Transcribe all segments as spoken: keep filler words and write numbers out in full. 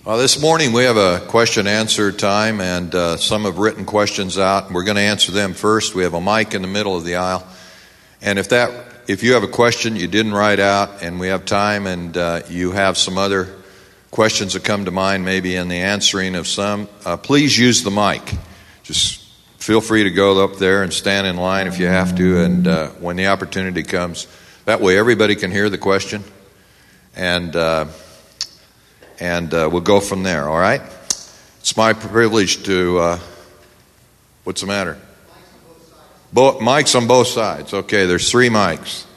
Uh, this morning we have a question answer time, and uh, some have written questions out. We're going to answer them first. We have a mic in the middle of the aisle, and if that if you have a question you didn't write out, and we have time, and uh, you have some other questions that come to mind, maybe in the answering of some, uh, please use the mic. Just feel free to go up there and stand in line if you have to, and uh, when the opportunity comes, that way everybody can hear the question, and. Uh, And uh, we'll go from there, all right? It's my privilege to, uh, what's the matter? Bo- mics on both sides. Okay, there's three mics.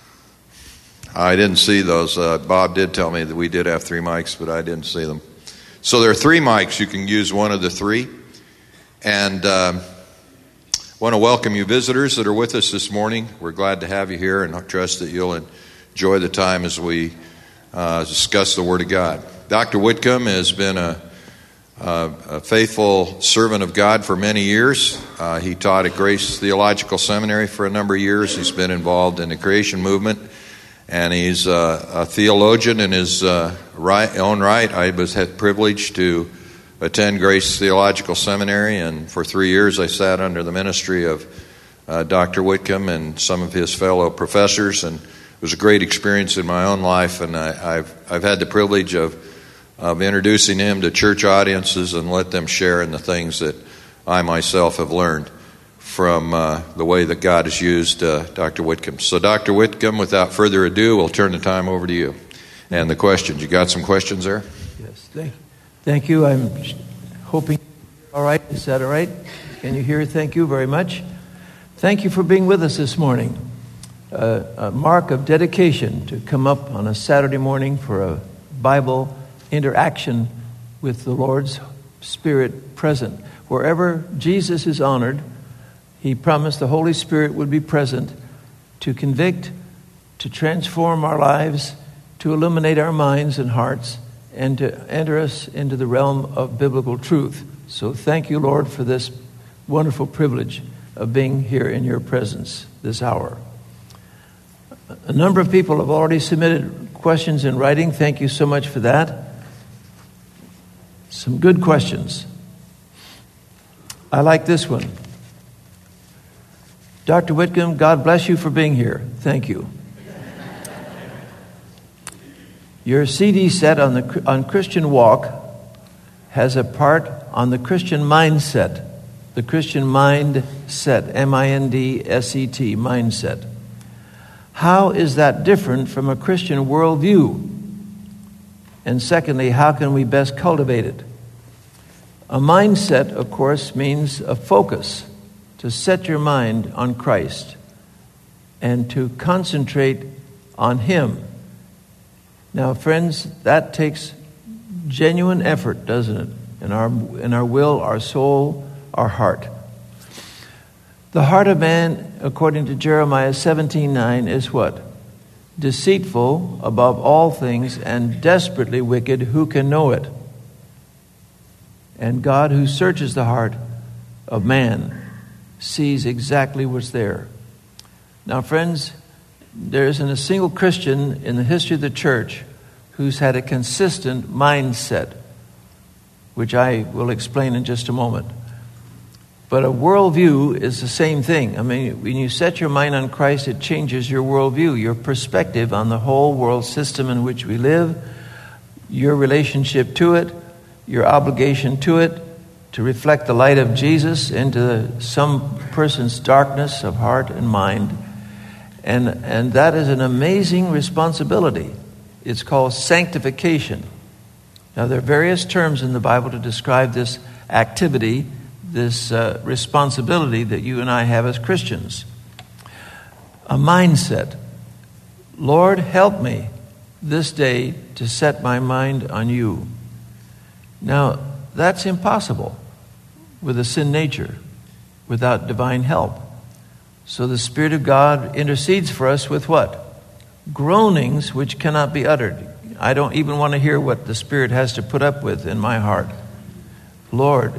I didn't see those. Uh, Bob did tell me that we did have three mics, but I didn't see them. So there are three mics. You can use one of the three. And I uh, want to welcome you visitors that are with us this morning. We're glad to have you here, and I trust that you'll enjoy the time as we uh, discuss the Word of God. Doctor Whitcomb has been a, a, a faithful servant of God for many years. Uh, he taught at Grace Theological Seminary for a number of years. He's been involved in the creation movement, and he's uh, a theologian in his uh, right, own right. I was had the privilege to attend Grace Theological Seminary, and for three years I sat under the ministry of uh, Doctor Whitcomb and some of his fellow professors, and it was a great experience in my own life, and I, I've I've had the privilege of of introducing him to church audiences and let them share in the things that I myself have learned from uh, the way that God has used uh, Doctor Whitcomb. So Doctor Whitcomb, without further ado, we'll turn the time over to you. And the questions. You got some questions there? Yes, thank, thank you. I'm hoping, all right, is that all right? Can you hear? Thank you very much. Thank you for being with us this morning. Uh, a mark of dedication to come up on a Saturday morning for a Bible interaction with the Lord's Spirit present. Wherever Jesus is honored, He promised the Holy Spirit would be present to convict, to transform our lives, to illuminate our minds and hearts, and to enter us into the realm of biblical truth. So thank you, Lord, for this wonderful privilege of being here in your presence this hour. A number of people have already submitted questions in writing. Thank you so much for that. Some good questions. I like this one. Doctor Whitcomb, God bless you for being here. Thank you. Your C D set on the on Christian Walk has a part on the Christian mindset. The Christian mindset, M I N D S E T, mindset. How is that different from a Christian worldview? And secondly, how can we best cultivate it? A mindset, of course, means a focus, to set your mind on Christ and to concentrate on Him. Now, friends, that takes genuine effort, doesn't it? In our, in our will, our soul, our heart. The heart of man, according to Jeremiah seventeen nine, is what? Deceitful above all things and desperately wicked. Who can know it? And God, who searches the heart of man, sees exactly what's there. Now, friends, there isn't a single Christian in the history of the church who's had a consistent mindset, which I will explain in just a moment. But a worldview is the same thing. I mean, when you set your mind on Christ, it changes your worldview, your perspective on the whole world system in which we live, your relationship to it, your obligation to it, to reflect the light of Jesus into some person's darkness of heart and mind. And, and that is an amazing responsibility. It's called sanctification. Now, there are various terms in the Bible to describe this activity, this uh, responsibility that you and I have as Christians. A mindset. Lord, help me this day to set my mind on you. Now, that's impossible with a sin nature, without divine help. So the Spirit of God intercedes for us with what? Groanings which cannot be uttered. I don't even want to hear what the Spirit has to put up with in my heart. Lord,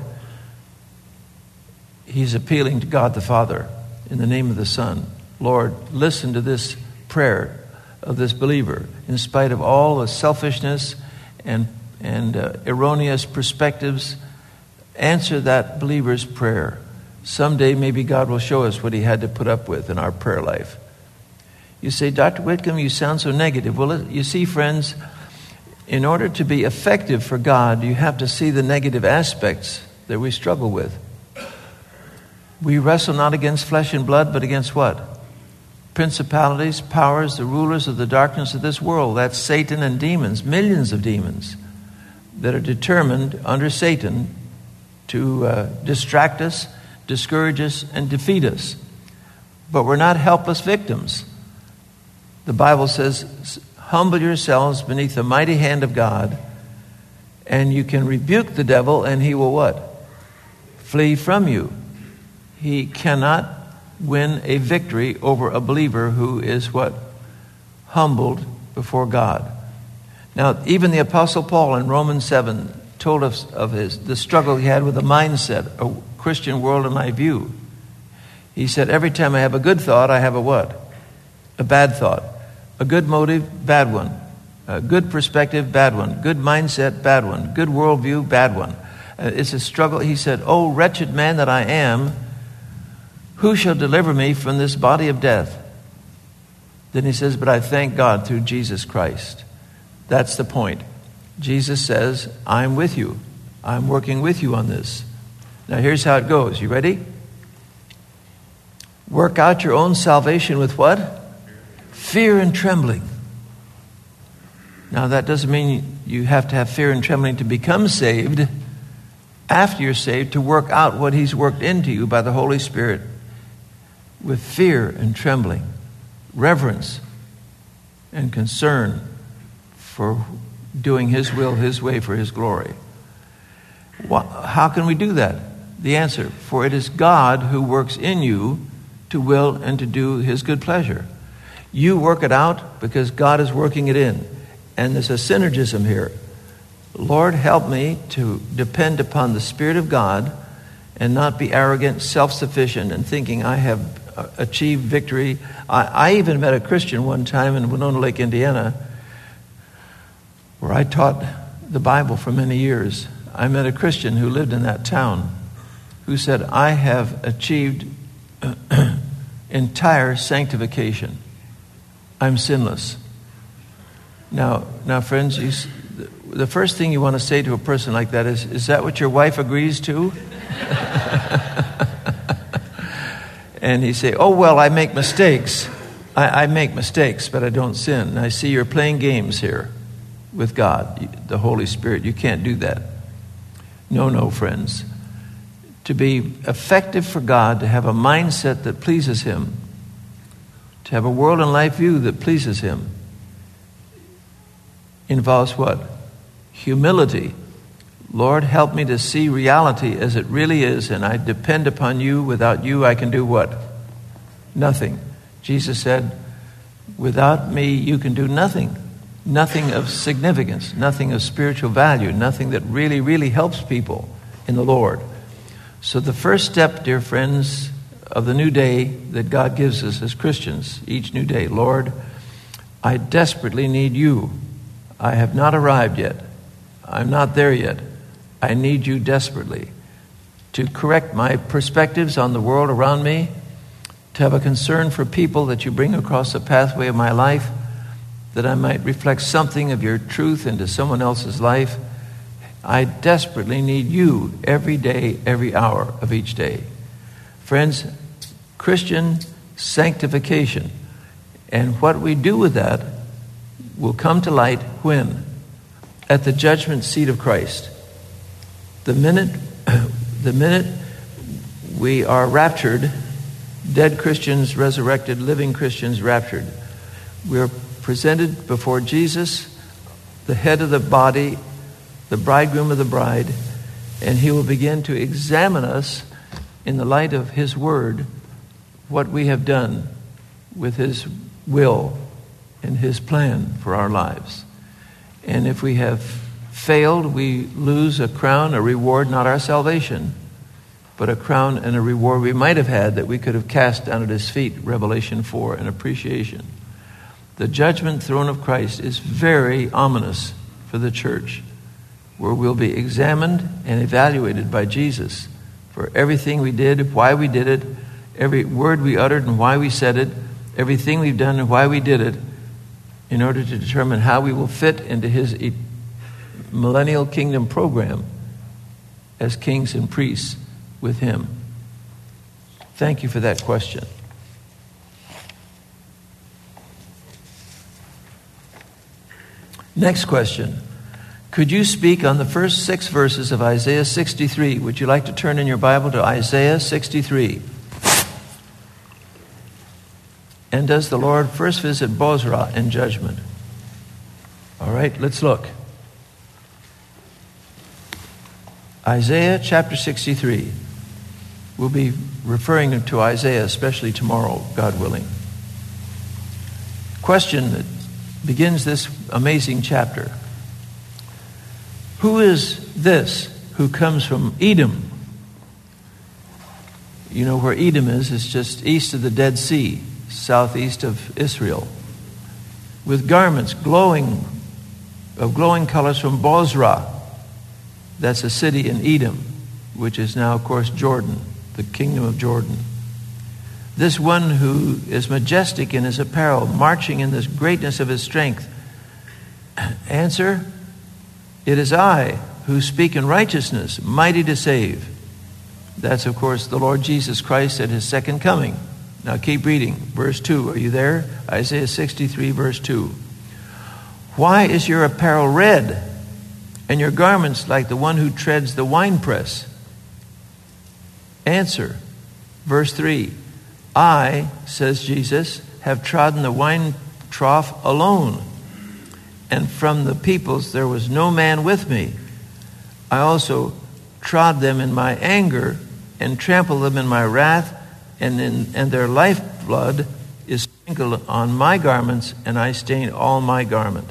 He's appealing to God the Father in the name of the Son. Lord, listen to this prayer of this believer in spite of all the selfishness and and uh, erroneous perspectives answer that believer's prayer. Someday maybe God will show us what he had to put up with in our prayer life. You say, Doctor Whitcomb, you sound so negative. Well, you see, friends, in order to be effective for God, you have to see the negative aspects that we struggle with. We wrestle not against flesh and blood, but against what? Principalities, powers, the rulers of the darkness of this world. That's Satan and demons, millions of demons that are determined under Satan to uh, distract us, discourage us, and defeat us. But we're not helpless victims. The Bible says, humble yourselves beneath the mighty hand of God, and you can rebuke the devil, and he will what? Flee from you. He cannot win a victory over a believer who is what? Humbled before God. Now, even the Apostle Paul in Romans seven told us of his the struggle he had with the mindset, a Christian world and life view. He said, every time I have a good thought, I have a what? A bad thought. A good motive, bad one. A good perspective, bad one. Good mindset, bad one. Good worldview, bad one. Uh, it's a struggle. He said, oh, wretched man that I am, who shall deliver me from this body of death? Then he says, but I thank God through Jesus Christ. That's the point. Jesus says, I'm with you. I'm working with you on this. Now here's how it goes. You ready? Work out your own salvation with what? Fear and trembling. Now that doesn't mean you have to have fear and trembling to become saved. After you're saved, to work out what he's worked into you by the Holy Spirit with fear and trembling, reverence and concern for doing his will, his way, for his glory. How can we do that? The answer, for it is God who works in you to will and to do his good pleasure. You work it out because God is working it in. And there's a synergism here. Lord, help me to depend upon the Spirit of God and not be arrogant, self-sufficient, and thinking I have achieved victory. I, I even met a Christian one time in Winona Lake, Indiana, where I taught the Bible for many years. I met a Christian who lived in that town who said, I have achieved entire sanctification. I'm sinless. Now, now, friends, you, the first thing you want to say to a person like that is, is that what your wife agrees to? And he say, oh, well, I make mistakes. I, I make mistakes, but I don't sin. I see you're playing games here with God, the Holy Spirit. You can't do that. No, no, friends. To be effective for God, to have a mindset that pleases him, to have a world and life view that pleases him, involves what? Humility. Lord, help me to see reality as it really is, and I depend upon you. Without you, I can do what? Nothing. Jesus said, without me, you can do nothing. Nothing of significance, nothing of spiritual value, nothing that really, really helps people in the Lord. So the first step, dear friends, of the new day that God gives us as Christians, each new day, Lord, I desperately need you. I have not arrived yet. I'm not there yet. I need you desperately to correct my perspectives on the world around me, to have a concern for people that you bring across the pathway of my life, that I might reflect something of your truth into someone else's life. I desperately need you every day, every hour of each day. Friends, Christian sanctification and what we do with that will come to light when? At the judgment seat of Christ. The minute, the minute we are raptured, dead Christians resurrected, living Christians raptured, we are presented before Jesus, the head of the body, the bridegroom of the bride, and he will begin to examine us in the light of his word, what we have done with his will and his plan for our lives. And if we have failed, we lose a crown, a reward, not our salvation, but a crown and a reward we might have had that we could have cast down at his feet, Revelation four, in appreciation. The judgment throne of Christ is very ominous for the church. where we'll be examined and evaluated by Jesus for everything we did, why we did it, every word we uttered and why we said it, everything we've done and why we did it, in order to determine how we will fit into his millennial kingdom program as kings and priests with him. Thank you for that question. Next question. Could you speak on the first six verses of Isaiah sixty-three? Would you like to turn in your Bible to Isaiah sixty-three? And does the Lord first visit Bozrah in judgment? All right, let's look. Isaiah chapter sixty-three. We'll be referring to Isaiah, especially tomorrow, God willing. Question that begins this amazing chapter. Who is this who comes from Edom? You know where Edom is? It's just east of the Dead Sea, southeast of Israel, with garments glowing, of glowing colors from Bozrah. That's a city in Edom, which is now, of course, Jordan, the kingdom of Jordan. This one who is majestic in his apparel, marching in this greatness of his strength. Answer, it is I who speak in righteousness, mighty to save. That's, of course, the Lord Jesus Christ at his second coming. Now keep reading. Verse two. Are you there? Isaiah sixty-three, verse two. Why is your apparel red, and your garments like the one who treads the winepress? Answer. Verse three. I, says Jesus, have trodden the wine trough alone, and from the peoples there was no man with me. I also trod them in my anger and trampled them in my wrath, and in, and their lifeblood is sprinkled on my garments, and I stain all my garment.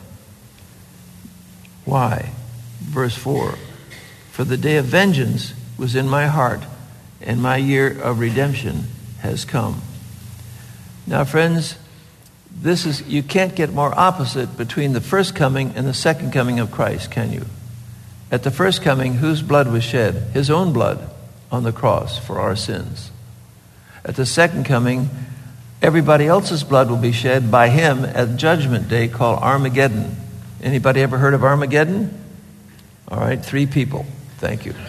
Why? Verse four. For the day of vengeance was in my heart, and my year of redemption has come. Now, friends, this is, you can't get more opposite between the first coming and the second coming of Christ, can you? At the first coming, whose blood was shed? His own blood on the cross for our sins. At the second coming, everybody else's blood will be shed by him at Judgment Day, called Armageddon. Anybody ever heard of Armageddon? All right, three people. Thank you.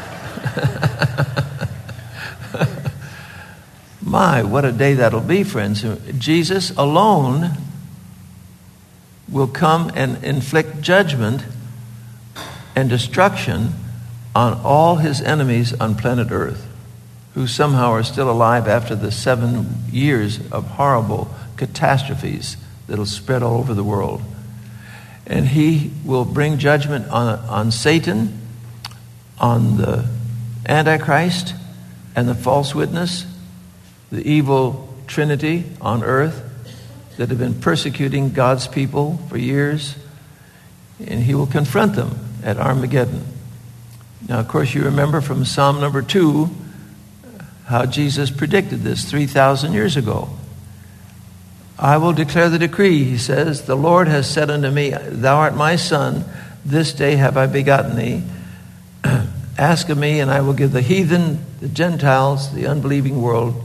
My, what a day that'll be, friends. Jesus alone will come and inflict judgment and destruction on all his enemies on planet Earth, who somehow are still alive after the seven years of horrible catastrophes that'll spread all over the world. And he will bring judgment on, on Satan, on the Antichrist, and the false witness, the evil trinity on earth that have been persecuting God's people for years. And he will confront them at Armageddon. Now, of course, you remember from Psalm number two how Jesus predicted this three thousand years ago. I will declare the decree, he says. The Lord has said unto me, thou art my son, this day have I begotten thee. Ask of me, and I will give the heathen, the Gentiles, the unbelieving world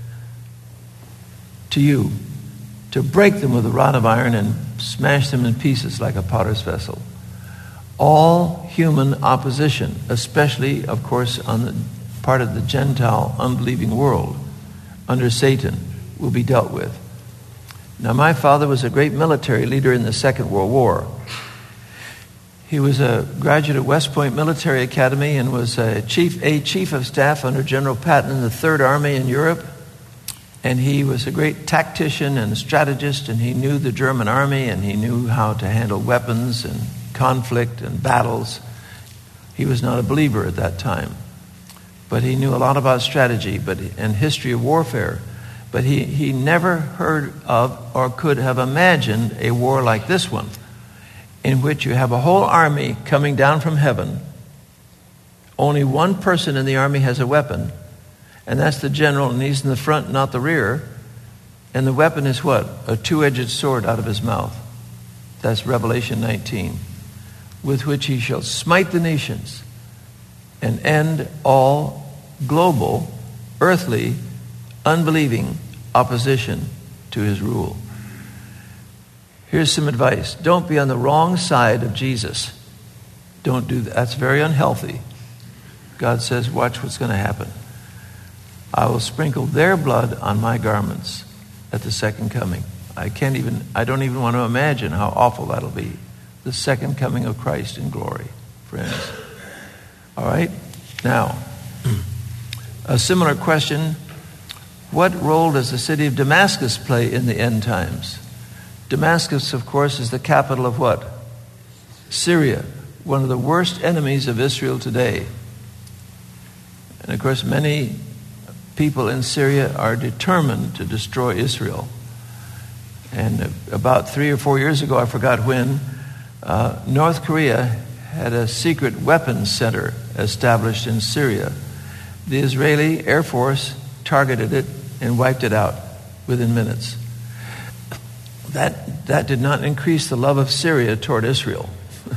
to you, to break them with a rod of iron and smash them in pieces like a potter's vessel. All human opposition, especially, of course, on the part of the Gentile unbelieving world under Satan, will be dealt with. Now, my father was a great military leader in the Second World War. He was a graduate of West Point Military Academy and was a chief, a chief of staff under General Patton in the Third Army in Europe. And he was a great tactician and strategist, and he knew the German army, and he knew how to handle weapons and conflict and battles. He was not a believer at that time, but he knew a lot about strategy but and history of warfare. But he, he never heard of or could have imagined a war like this one, in which you have a whole army coming down from heaven. Only one person in the army has a weapon, and that's the general, and he's in the front, not the rear. And the weapon is what? A two-edged sword out of his mouth. That's Revelation nineteen. with which he shall smite the nations and end all global, earthly, unbelieving opposition to his rule. Here's some advice. Don't be on the wrong side of Jesus. Don't do that. That's very unhealthy. God says, watch what's going to happen. I will sprinkle their blood on my garments at the second coming. I can't even, I don't even want to imagine how awful that'll be. The second coming of Christ in glory, friends. All right? Now, a similar question. What role does the city of Damascus play in the end times? Damascus, of course, is the capital of what? Syria, one of the worst enemies of Israel today. And of course, many people in Syria are determined to destroy Israel. And about three or four years ago, I forgot when, uh, North Korea had a secret weapons center established in Syria. The Israeli Air Force targeted it and wiped it out within minutes. That, that did not increase the love of Syria toward Israel.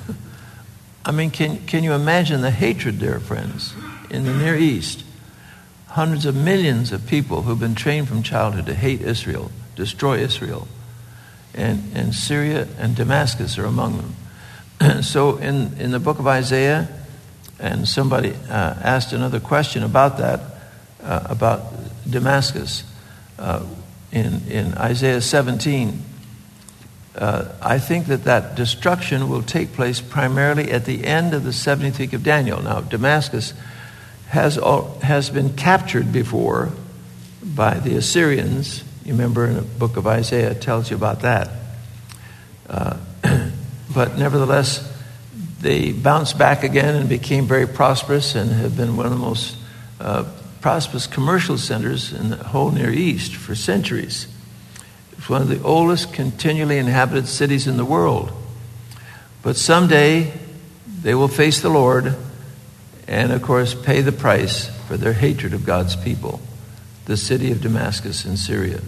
I mean, can, can you imagine the hatred there, friends? In the Near East, hundreds of millions of people who've been trained from childhood to hate Israel, destroy Israel. And, and Syria and Damascus are among them. So in, in the book of Isaiah, and somebody uh, asked another question about that, uh, about Damascus. Uh, in, in Isaiah seventeen, uh, I think that that destruction will take place primarily at the end of the seventieth week of Daniel. Now, Damascus has, all, has been captured before by the Assyrians. You remember in the book of Isaiah, it tells you about that. Uh, but nevertheless, they bounced back again and became very prosperous and have been one of the most uh, prosperous commercial centers in the whole Near East for centuries. It's one of the oldest continually inhabited cities in the world. But someday they will face the Lord and, of course, pay the price for their hatred of God's people, the city of Damascus in Syria.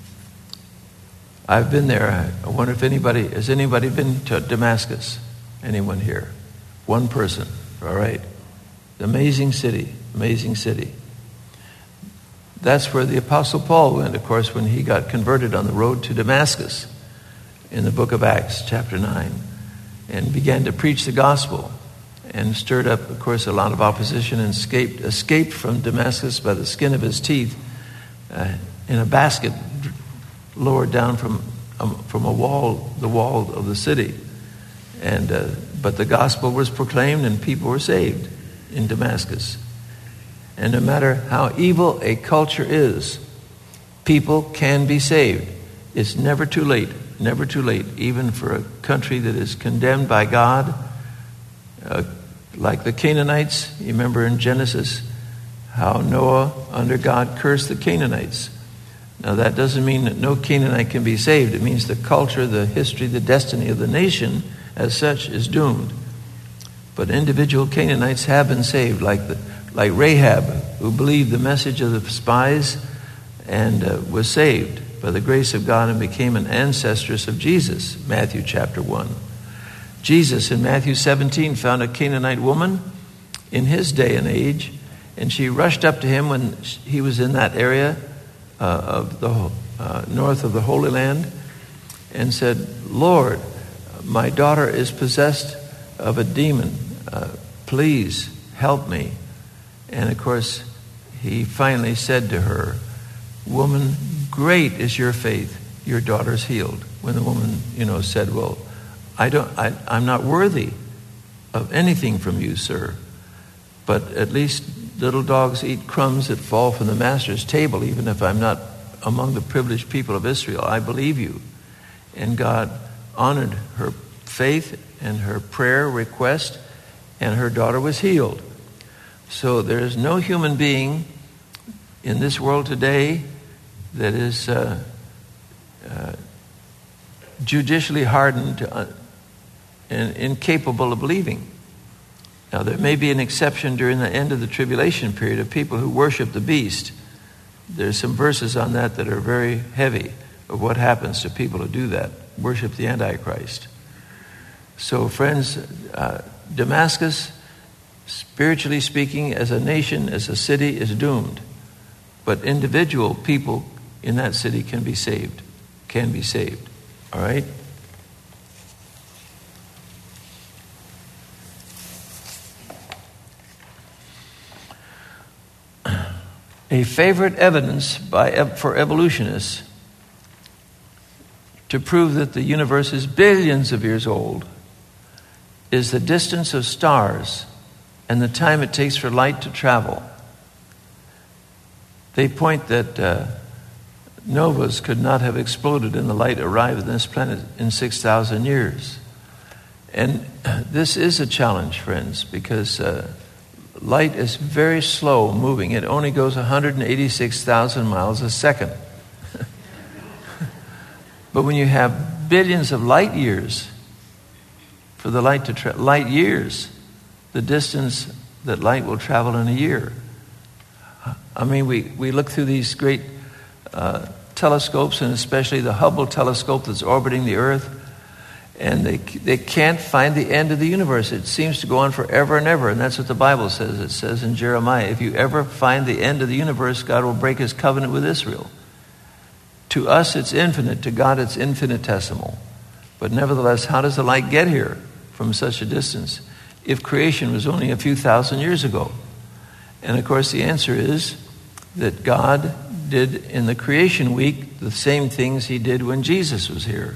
I've been there. I wonder if anybody, has anybody been to Damascus? Anyone here? One person. All right. Amazing city. Amazing city. That's where the Apostle Paul went, of course, when he got converted on the road to Damascus in the book of Acts, chapter nine, and began to preach the gospel and stirred up, of course, a lot of opposition and escaped, escaped from Damascus by the skin of his teeth uh, in a basket lowered down from, um, from a wall, the wall of the city. And uh, but the gospel was proclaimed and people were saved in Damascus. And no matter how evil a culture is, people can be saved. It's never too late, never too late, even for a country that is condemned by God, uh, like the Canaanites. You remember in Genesis how Noah, under God, cursed the Canaanites. Now that doesn't mean that no Canaanite can be saved. It means the culture, the history, the destiny of the nation as such is doomed. But individual Canaanites have been saved, like the, like Rahab, who believed the message of the spies and uh, was saved by the grace of God and became an ancestress of Jesus, Matthew chapter one. Jesus in Matthew seventeen found a Canaanite woman in his day and age, and she rushed up to him when he was in that area uh, of the uh, north of the Holy Land and said, "Lord, my daughter is possessed of a demon. Uh, please help me." And of course, he finally said to her, "Woman, great is your faith. Your daughter's healed." When the woman, you know, said, "Well, I don't, I, I'm not worthy of anything from you, sir. But at least little dogs eat crumbs that fall from the master's table, even if I'm not among the privileged people of Israel. I believe you." And God honored her faith and her prayer request, and her daughter was healed. So there is no human being in this world today that is uh, uh, judicially hardened uh, and incapable of believing. Now, there may be an exception during the end of the tribulation period of people who worship the beast. There's some verses on that that are very heavy of what happens to people who do that, worship the Antichrist. So, friends, uh, Damascus, spiritually speaking, as a nation, as a city, is doomed. But individual people in that city can be saved, can be saved. All right? A favorite evidence by, for evolutionists to prove that the universe is billions of years old is the distance of stars and the time it takes for light to travel. They point that uh, novas could not have exploded and the light arrived on this planet in six thousand years. And this is a challenge, friends, because uh, light is very slow moving. It only goes one hundred eighty-six thousand miles a second. But when you have billions of light years for the light to tra- light years, the distance that light will travel in a year. I mean, we, we look through these great uh, telescopes, and especially the Hubble telescope that's orbiting the Earth, and they they can't find the end of the universe. It seems to go on forever and ever, and that's what the Bible says. It says in Jeremiah, if you ever find the end of the universe, God will break his covenant with Israel. To us, it's infinite. To God, it's infinitesimal. But nevertheless, how does the light get here from such a distance if creation was only a few thousand years ago? And of course, the answer is that God did in the creation week the same things he did when Jesus was here.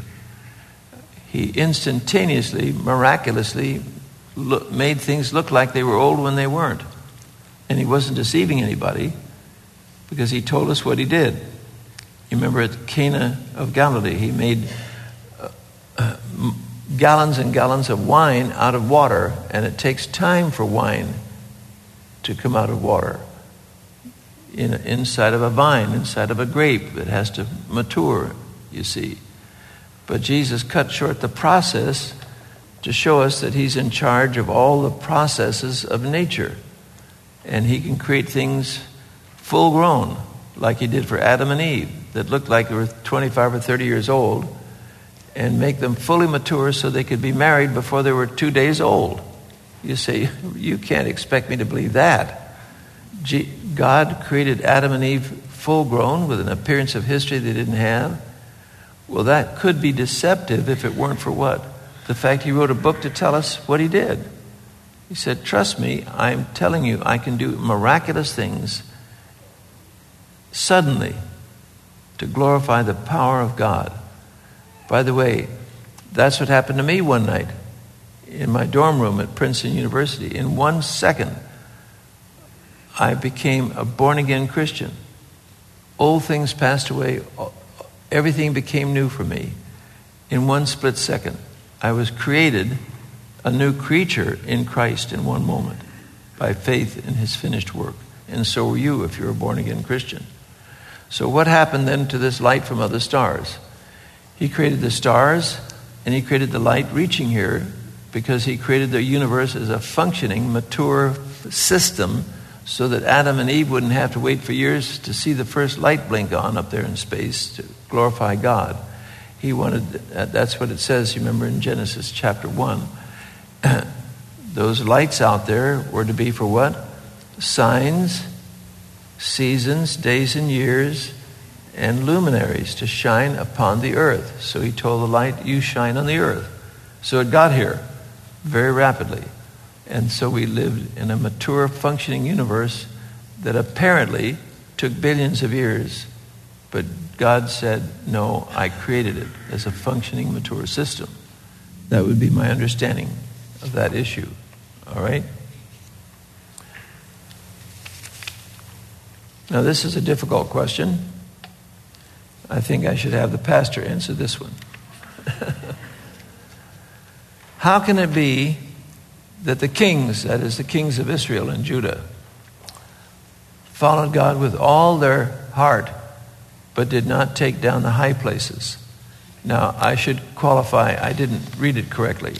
He instantaneously, miraculously look, made things look like they were old when they weren't. And he wasn't deceiving anybody because he told us what he did. You remember at Cana of Galilee, he made uh, uh, gallons and gallons of wine out of water, and it takes time for wine to come out of water. In, inside of a vine, inside of a grape that has to mature, you see. But Jesus cut short the process to show us that he's in charge of all the processes of nature. And he can create things full grown, like he did for Adam and Eve, that looked like they were twenty-five or thirty years old, and make them fully mature so they could be married before they were two days old. You say, you can't expect me to believe that. God created Adam and Eve full grown with an appearance of history they didn't have. Well, that could be deceptive if it weren't for what? The fact he wrote a book to tell us what he did. He said, trust me, I'm telling you, I can do miraculous things suddenly to glorify the power of God. By the way, that's what happened to me one night in my dorm room at Princeton University. In one second, I became a born-again Christian. Old things passed away. Everything became new for me. In one split second, I was created a new creature in Christ in one moment by faith in his finished work. And so were you if you're a born-again Christian. So what happened then to this light from other stars? He created the stars, and he created the light reaching here because he created the universe as a functioning, mature system so that Adam and Eve wouldn't have to wait for years to see the first light blink on up there in space to glorify God. He wanted, that's what it says, you remember in Genesis chapter one. Those lights out there were to be for what? Signs, seasons, days and years, and luminaries to shine upon the earth. So he told the light, you shine on the earth. So it got here very rapidly. And so we lived in a mature, functioning universe that apparently took billions of years. But God said, no, I created it as a functioning, mature system. That would be my understanding of that issue. All right? Now, this is a difficult question. I think I should have the pastor answer this one. How can it be that the kings, that is the kings of Israel and Judah, followed God with all their heart, but did not take down the high places? Now, I should qualify, I didn't read it correctly.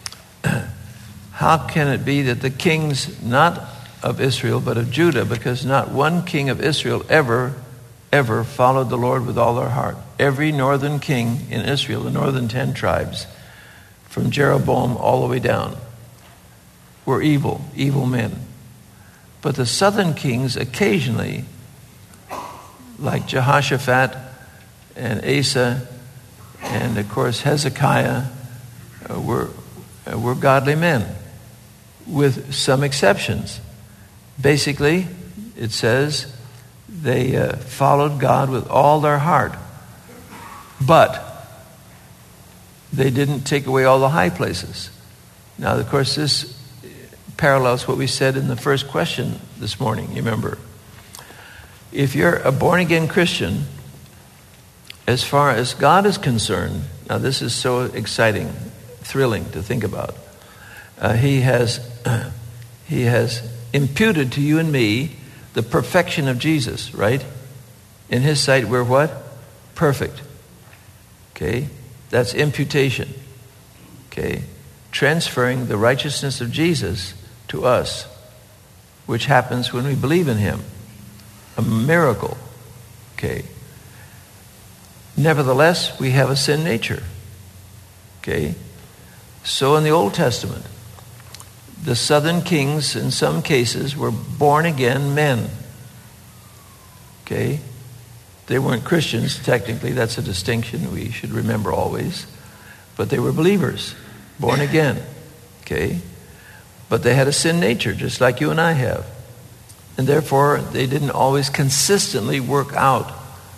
How can it be that the kings, not of Israel, but of Judah, because not one king of Israel ever, ever followed the Lord with all their heart. Every northern king in Israel, the northern ten tribes, from Jeroboam all the way down, were evil, evil men. But the southern kings occasionally, like Jehoshaphat and Asa, and of course Hezekiah, uh, were, uh, were godly men, with some exceptions. Basically, it says they uh, followed God with all their heart, but they didn't take away all the high places. Now, of course, this parallels what we said in the first question this morning, you remember. If you're a born-again Christian, as far as God is concerned, now this is so exciting, thrilling to think about. Uh, he has uh, he has imputed to you and me the perfection of Jesus, right? In his sight, we're what? Perfect. Okay? That's imputation. Okay? Transferring the righteousness of Jesus to us, which happens when we believe in him. A miracle. Okay? Nevertheless, we have a sin nature. Okay? So in the Old Testament, the southern kings, in some cases, were born-again men. Okay? They weren't Christians, technically. That's a distinction we should remember always. But they were believers, born again. Okay? But they had a sin nature, just like you and I have. And therefore, they didn't always consistently work out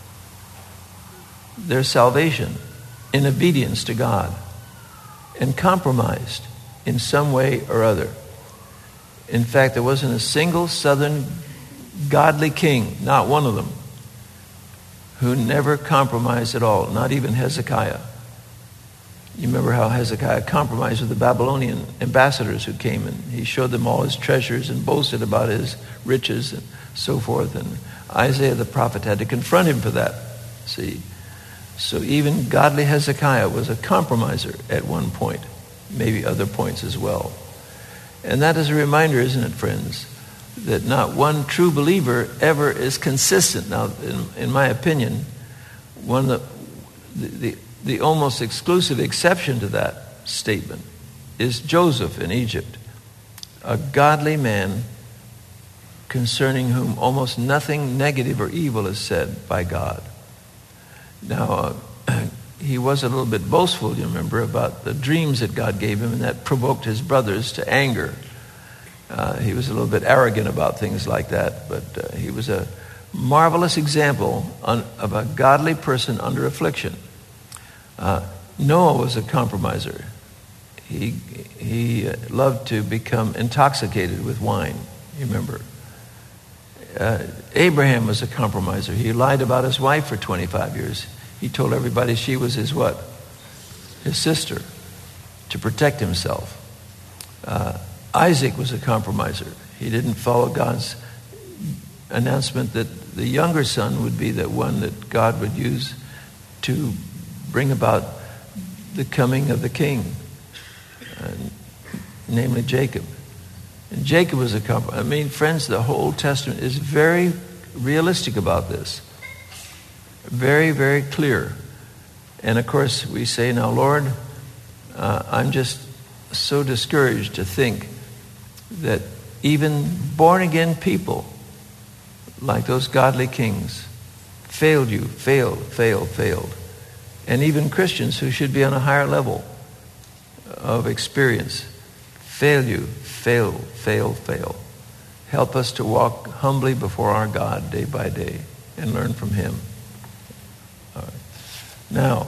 their salvation in obedience to God, and compromised in some way or other. In fact, there wasn't a single southern godly king, not one of them, who never compromised at all, not even Hezekiah. You remember how Hezekiah compromised with the Babylonian ambassadors who came, and he showed them all his treasures and boasted about his riches and so forth. And Isaiah the prophet had to confront him for that. See? So even godly Hezekiah was a compromiser at one point, maybe other points as well. And that is a reminder, isn't it, friends, that not one true believer ever is consistent. Now, in, in my opinion, one of the, the, the almost exclusive exception to that statement is Joseph in Egypt, a godly man concerning whom almost nothing negative or evil is said by God. Now, uh, he was a little bit boastful, you remember, about the dreams that God gave him, and that provoked his brothers to anger. Uh, he was a little bit arrogant about things like that, but uh, he was a marvelous example on, of a godly person under affliction. Uh, Noah was a compromiser. He, he uh, loved to become intoxicated with wine, you remember. Uh, Abraham was a compromiser. He lied about his wife for twenty-five years. He told everybody she was his what? His sister, to protect himself. Uh, Isaac was a compromiser. He didn't follow God's announcement that the younger son would be the one that God would use to bring about the coming of the king, uh, namely Jacob. And Jacob was a compromiser. I mean, friends, the whole Testament is very realistic about this. Very, very clear. And of course, we say, now, Lord, uh, I'm just so discouraged to think that even born-again people, like those godly kings, failed you, failed, failed, failed. And even Christians who should be on a higher level of experience, fail you, fail, fail, fail. Help us to walk humbly before our God day by day and learn from him. All right. Now,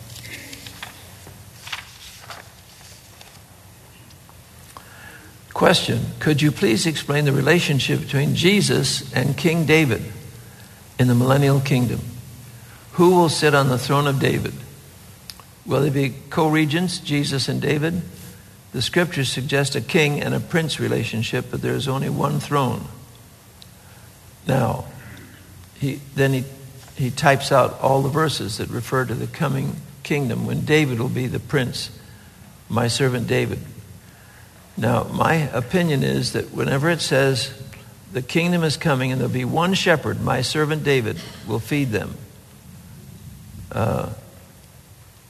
question, could you please explain the relationship between Jesus and King David in the millennial kingdom? Who will sit on the throne of David? Will they be co-regents, Jesus and David? The scriptures suggest a king and a prince relationship, but there is only one throne. Now, he, then he, he types out all the verses that refer to the coming kingdom when David will be the prince, my servant David. Now, my opinion is that whenever it says the kingdom is coming and there'll be one shepherd, my servant David, will feed them. Uh,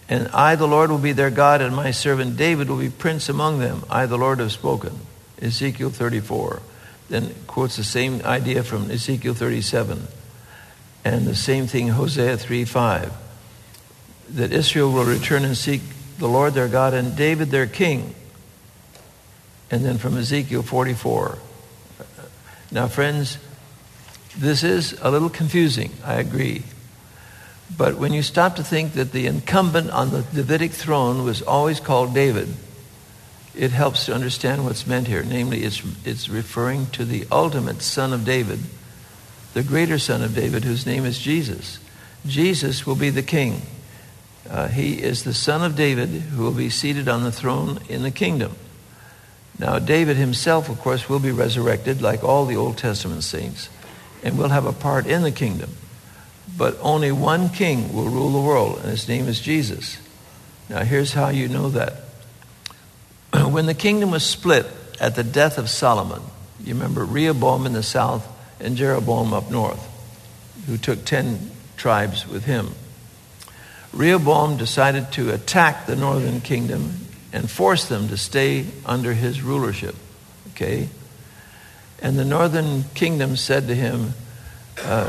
And I, the Lord, will be their God, and my servant David will be prince among them. I, the Lord, have spoken. Ezekiel thirty-four. Then quotes the same idea from Ezekiel thirty-seven. And the same thing, Hosea three five. That Israel will return and seek the Lord their God and David their king. And then from Ezekiel forty-four. Now, friends, this is a little confusing, I agree. But when you stop to think that the incumbent on the Davidic throne was always called David, it helps to understand what's meant here. Namely, it's, it's referring to the ultimate son of David, the greater son of David, whose name is Jesus. Jesus will be the king. Uh, he is the son of David who will be seated on the throne in the kingdom. Now, David himself, of course, will be resurrected like all the Old Testament saints and will have a part in the kingdom. But only one king will rule the world, and his name is Jesus. Now, here's how you know that. When the kingdom was split at the death of Solomon, you remember Rehoboam in the south and Jeroboam up north, who took ten tribes with him. Rehoboam decided to attack the northern kingdom and force them to stay under his rulership. Okay? And the northern kingdom said to him, uh,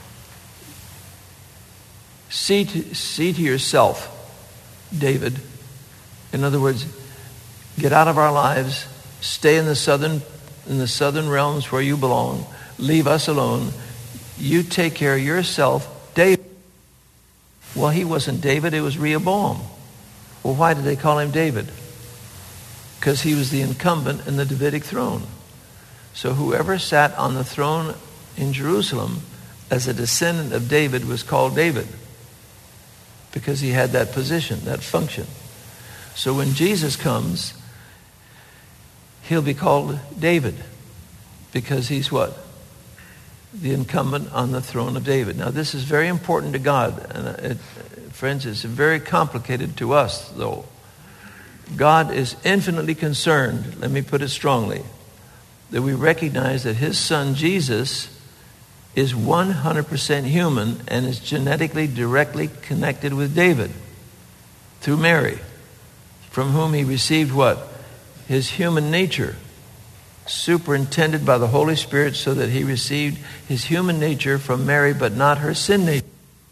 see, to, see to yourself, David. In other words, get out of our lives, stay in the southern in the southern realms where you belong, leave us alone. You take care of yourself, David. Well, he wasn't David, it was Rehoboam. Well, why did they call him David? Because he was the incumbent in the Davidic throne. So whoever sat on the throne in Jerusalem as a descendant of David was called David, because he had that position, that function. So when Jesus comes, he'll be called David, because he's what? The incumbent on the throne of David. Now, this is very important to God. And it, friends, it's very complicated to us, though. God is infinitely concerned, let me put it strongly, that we recognize that his son Jesus is one hundred percent human and is genetically directly connected with David through Mary, from whom he received what? His human nature, superintended by the Holy Spirit, so that he received his human nature from Mary, but not her sin nature.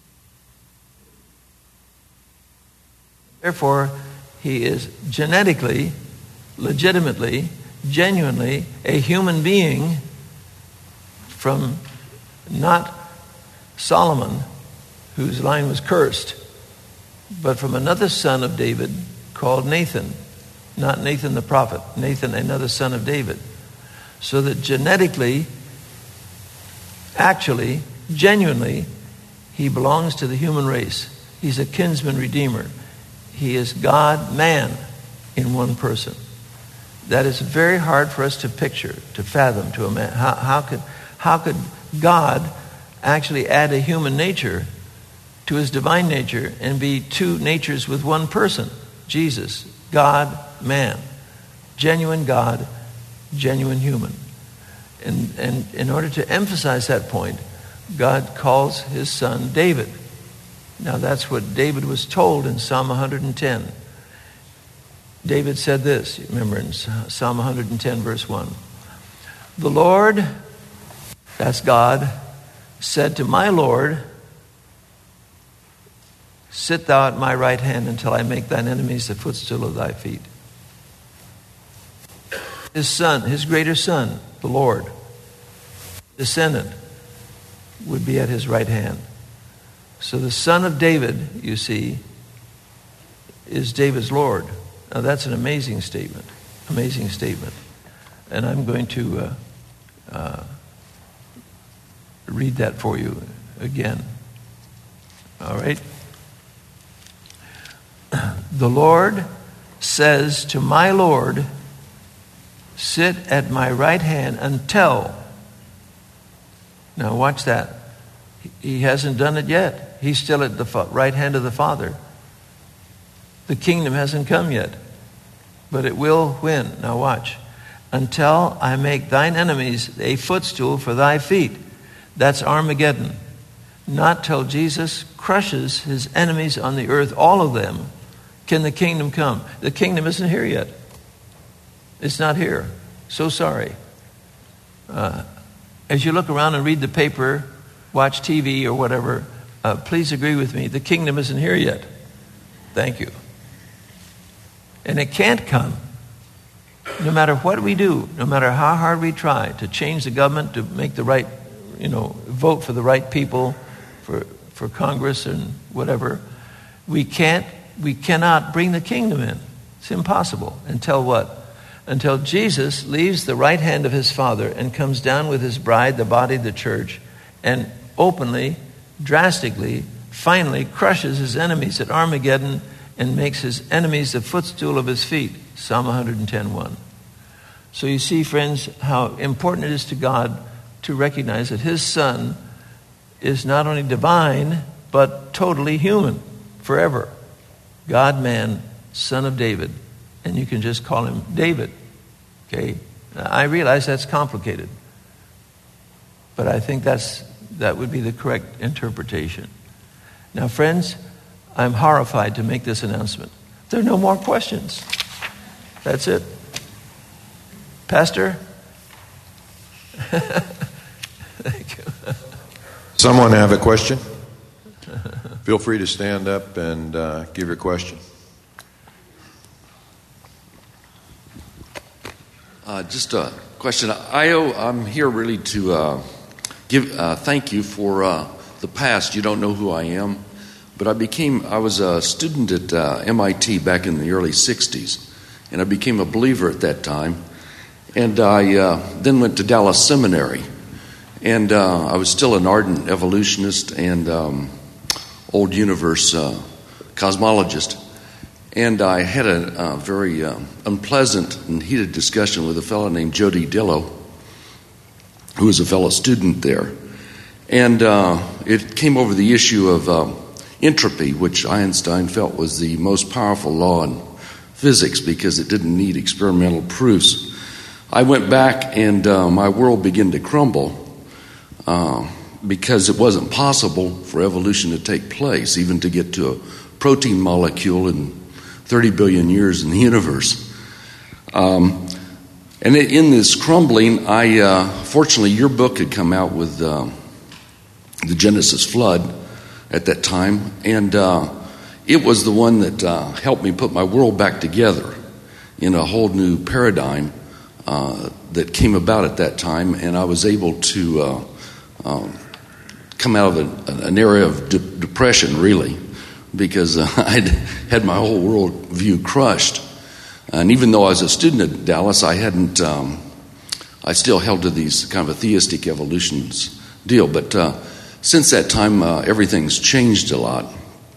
Therefore, he is genetically, legitimately, genuinely a human being from not Solomon, whose line was cursed, but from another son of David called Nathan. Not Nathan the prophet, Nathan, another son of David. So that genetically, actually, genuinely, he belongs to the human race. He's a kinsman redeemer. He is God, man, in one person. That is very hard for us to picture, to fathom, to imagine. How, how could, how could God actually add a human nature to his divine nature and be two natures with one person? Jesus, God, man. Genuine God, genuine human. And, and in order to emphasize that point, God calls his son David. Now that's what David was told in Psalm one hundred ten. David said this, remember in Psalm one hundred ten verse one. The Lord, that's God, said to my Lord, sit thou at my right hand until I make thine enemies the footstool of thy feet. His son, his greater son, the Lord, descendant, would be at his right hand. So the son of David, you see, is David's Lord. Now that's an amazing statement, amazing statement. And I'm going to uh, uh, read that for you again. All right? The Lord says to my Lord, sit at my right hand until. Now watch that. He hasn't done it yet. He's still at the right hand of the Father. The kingdom hasn't come yet. But it will when? Now watch. Until I make thine enemies a footstool for thy feet. That's Armageddon. Not till Jesus crushes his enemies on the earth, all of them, can the kingdom come. The kingdom isn't here yet. It's not here. So sorry. Uh, as you look around and read the paper, watch T V or whatever, uh, please agree with me. The kingdom isn't here yet. Thank you. And it can't come. No matter what we do, no matter how hard we try to change the government, to make the right, you know, vote for the right people, for, for Congress and whatever, we can't, we cannot bring the kingdom in. It's impossible. Until what? Until Jesus leaves the right hand of his Father and comes down with his bride, the body, the church, and openly, drastically, finally crushes his enemies at Armageddon and makes his enemies the footstool of his feet. Psalm one ten one. So you see, friends, how important it is to God to recognize that his Son is not only divine, but totally human, forever. God, man, Son of David. And you can just call him David. Okay? I realize that's complicated. But I think that's that would be the correct interpretation. Now, friends, I'm horrified to make this announcement. There are no more questions. That's it. Pastor? Thank you. Someone have a question? Feel free to stand up and uh, give your question. Uh, just a question. I owe, I'm here really to uh, give uh, thank you for uh, the past. You don't know who I am, but I became I was a student at uh, M I T back in the early sixties, and I became a believer at that time. And I uh, then went to Dallas Seminary, and uh, I was still an ardent evolutionist and um, old universe uh, cosmologist. And I had a, a very uh, unpleasant and heated discussion with a fellow named Jody Dillow, who was a fellow student there. And uh, it came over the issue of uh, entropy, which Einstein felt was the most powerful law in physics because it didn't need experimental proofs. I went back and uh, my world began to crumble uh, because it wasn't possible for evolution to take place, even to get to a protein molecule in thirty billion years in the universe. Um, and in this crumbling, I uh, fortunately, your book had come out with uh, the Genesis flood at that time, and uh, it was the one that uh, helped me put my world back together in a whole new paradigm uh, that came about at that time, and I was able to uh, um, come out of a, an area of de- depression, really, because uh, I'd had my whole world view crushed. And even though I was a student at Dallas, I hadn't, um, I still held to these kind of a theistic evolutions deal. But uh, since that time, uh, everything's changed a lot.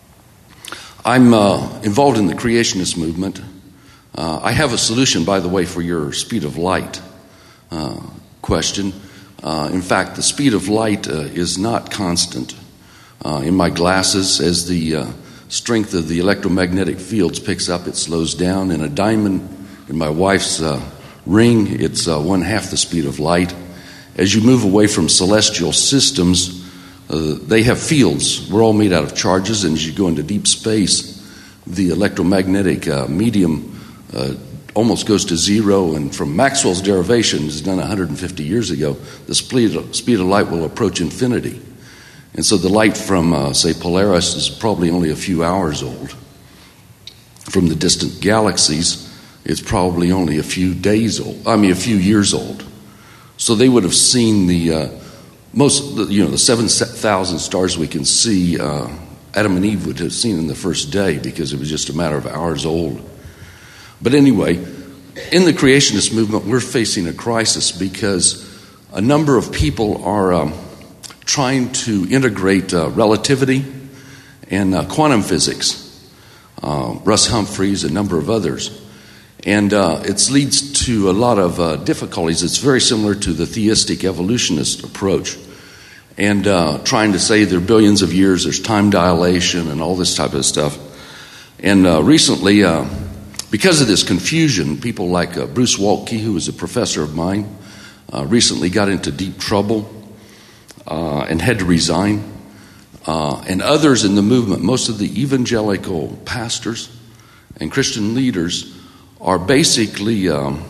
I'm uh, involved in the creationist movement. Uh, I have a solution, by the way, for your speed of light uh, question. Uh, in fact, the speed of light uh, is not constant. Uh, in my glasses, as the uh, strength of the electromagnetic fields picks up, it slows down. In a diamond, in my wife's uh, ring, it's uh, one half the speed of light. As you move away from celestial systems, uh, they have fields. We're all made out of charges, and as you go into deep space, the electromagnetic uh, medium uh, almost goes to zero, and from Maxwell's derivations done one hundred fifty years ago, the speed of, speed of light will approach infinity. And so the light from, uh, say, Polaris is probably only a few hours old. From the distant galaxies, it's probably only a few days old. I mean, a few years old. So they would have seen the uh, most, you know, the seven thousand stars we can see. Uh, Adam and Eve would have seen in the first day because it was just a matter of hours old. But anyway, in the creationist movement, we're facing a crisis because a number of people are Um, trying to integrate uh, relativity and uh, quantum physics. Uh, Russ Humphreys, a number of others. And uh, it leads to a lot of uh, difficulties. It's very similar to the theistic evolutionist approach. And uh, trying to say there are billions of years, there's time dilation and all this type of stuff. And uh, recently, uh, because of this confusion, people like uh, Bruce Waltke, who was a professor of mine, uh, recently got into deep trouble. Uh, and had to resign. uh, and others in the movement, most of the evangelical pastors and Christian leaders are basically um,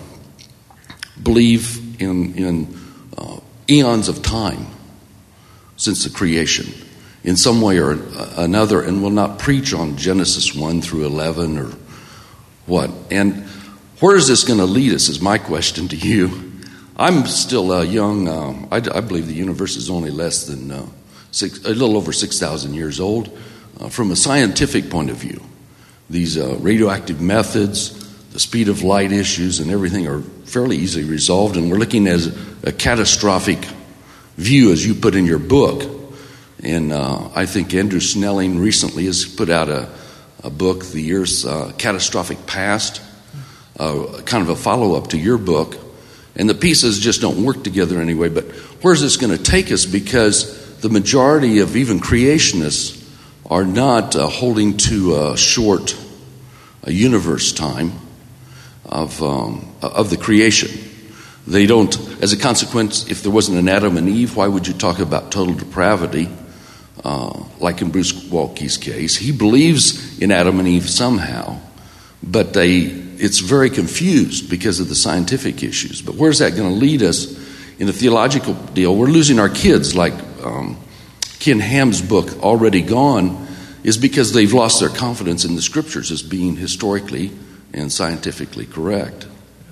believe in, in uh, eons of time since the creation in some way or another, and will not preach on Genesis one through eleven or what. And where is this going to lead us is my question to you. I'm still uh, young. Um, I, I believe the universe is only less than uh, six, a little over six thousand years old. Uh, from a scientific point of view, these uh, radioactive methods, the speed of light issues, and everything are fairly easily resolved. And we're looking at a catastrophic view, as you put in your book. And uh, I think Andrew Snelling recently has put out a, a book, The Earth's uh, Catastrophic Past, uh, kind of a follow-up to your book. And the pieces just don't work together anyway. But where's this going to take us? Because the majority of even creationists are not uh, holding to a short a universe time of um, of the creation. They don't, as a consequence, if there wasn't an Adam and Eve, why would you talk about total depravity? Uh, like in Bruce Waltke's case, he believes in Adam and Eve somehow, but they it's very confused because of the scientific issues. But where's that going to lead us in a theological deal? We're losing our kids, like um, Ken Ham's book, Already Gone, is because they've lost their confidence in the scriptures as being historically and scientifically correct.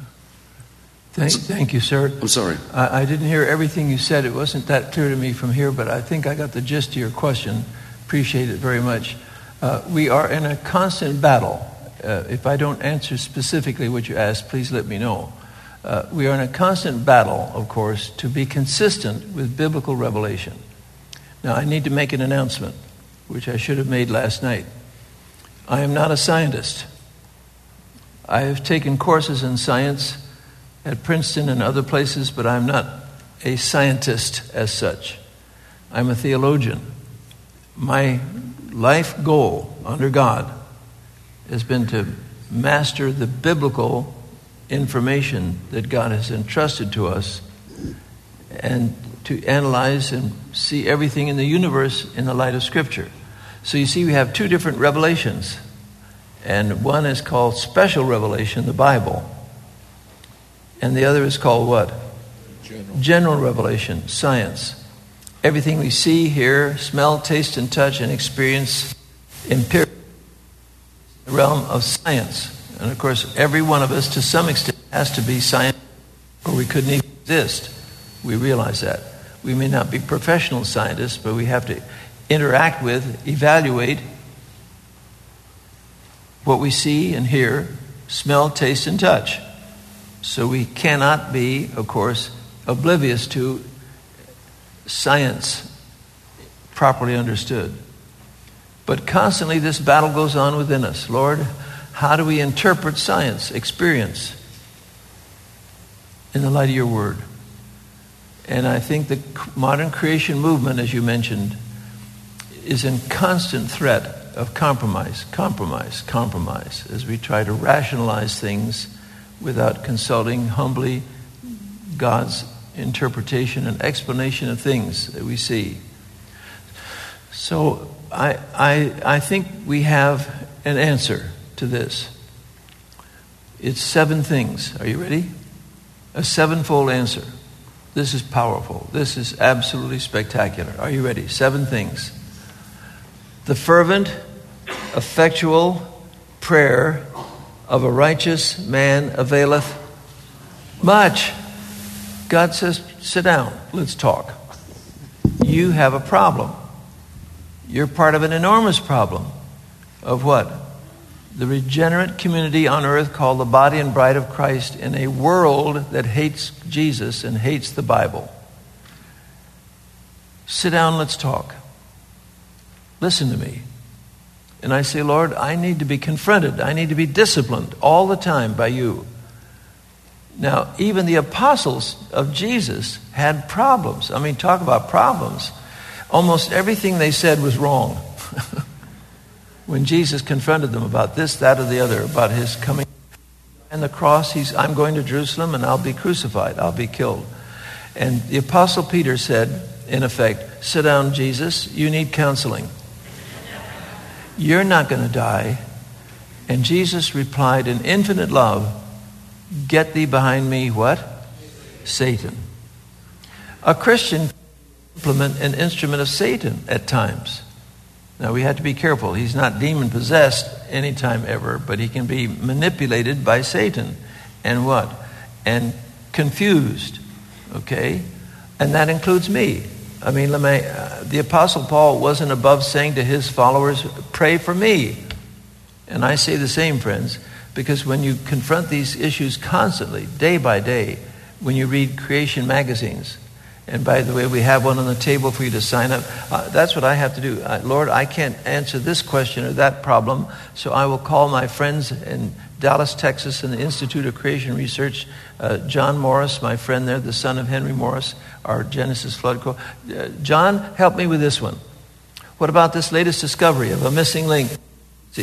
Thank, thank you, sir. I'm sorry. I, I didn't hear everything you said. It wasn't that clear to me from here, but I think I got the gist of your question. Appreciate it very much. Uh, we are in a constant battle. Uh, if I don't answer specifically what you asked, please let me know. Uh, we are in a constant battle, of course, to be consistent with biblical revelation. Now, I need to make an announcement, which I should have made last night. I am not a scientist. I have taken courses in science at Princeton and other places, but I'm not a scientist as such. I'm a theologian. My life goal under God has been to master the biblical information that God has entrusted to us and to analyze and see everything in the universe in the light of Scripture. So you see, we have two different revelations, and one is called special revelation, the Bible, and the other is called what? General. General revelation, science. Everything we see, hear, smell, taste, and touch, and experience empirically in the realm of science. And of course, every one of us, to some extent, has to be science, or we couldn't even exist. We realize that. We may not be professional scientists, but we have to interact with, evaluate what we see and hear, smell, taste, and touch. So we cannot be, of course, oblivious to science properly understood. But constantly this battle goes on within us. Lord, how do we interpret science, experience, in the light of your word? And I think the modern creation movement, as you mentioned, is in constant threat of compromise, compromise, compromise, as we try to rationalize things without consulting humbly God's interpretation and explanation of things that we see. So I, I, I think we have an answer to this. It's seven things. Are you ready? A sevenfold answer. This is powerful. This is absolutely spectacular. Are you ready? Seven things. The fervent, effectual prayer of a righteous man availeth much. God says, sit down, let's talk. You have a problem. You're part of an enormous problem. Of what? The regenerate community on earth called the body and bride of Christ in a world that hates Jesus and hates the Bible. Sit down, let's talk. Listen to me. And I say, Lord, I need to be confronted. I need to be disciplined all the time by you. Now, even the apostles of Jesus had problems. I mean, talk about problems. Almost everything they said was wrong. When Jesus confronted them about this, that, or the other, about his coming and the cross, he's, I'm going to Jerusalem and I'll be crucified. I'll be killed. And the apostle Peter said, in effect, sit down, Jesus, you need counseling. You're not going to die. And Jesus replied in infinite love, get thee behind me, what? Satan. A Christian implement an instrument of Satan at times. Now we have to be careful. He's not demon possessed anytime ever, but he can be manipulated by Satan. And what? And confused. Okay? And that includes me. I mean, let me, uh, the Apostle Paul wasn't above saying to his followers, pray for me. And I say the same, friends, because when you confront these issues constantly, day by day, when you read creation magazines, and by the way, we have one on the table for you to sign up. Uh, that's what I have to do. Uh, Lord, I can't answer this question or that problem, so I will call my friends in Dallas, Texas, in the Institute of Creation Research, uh, John Morris, my friend there, the son of Henry Morris, our Genesis Flood Co. Uh, John, help me with this one. What about this latest discovery of a missing link? See,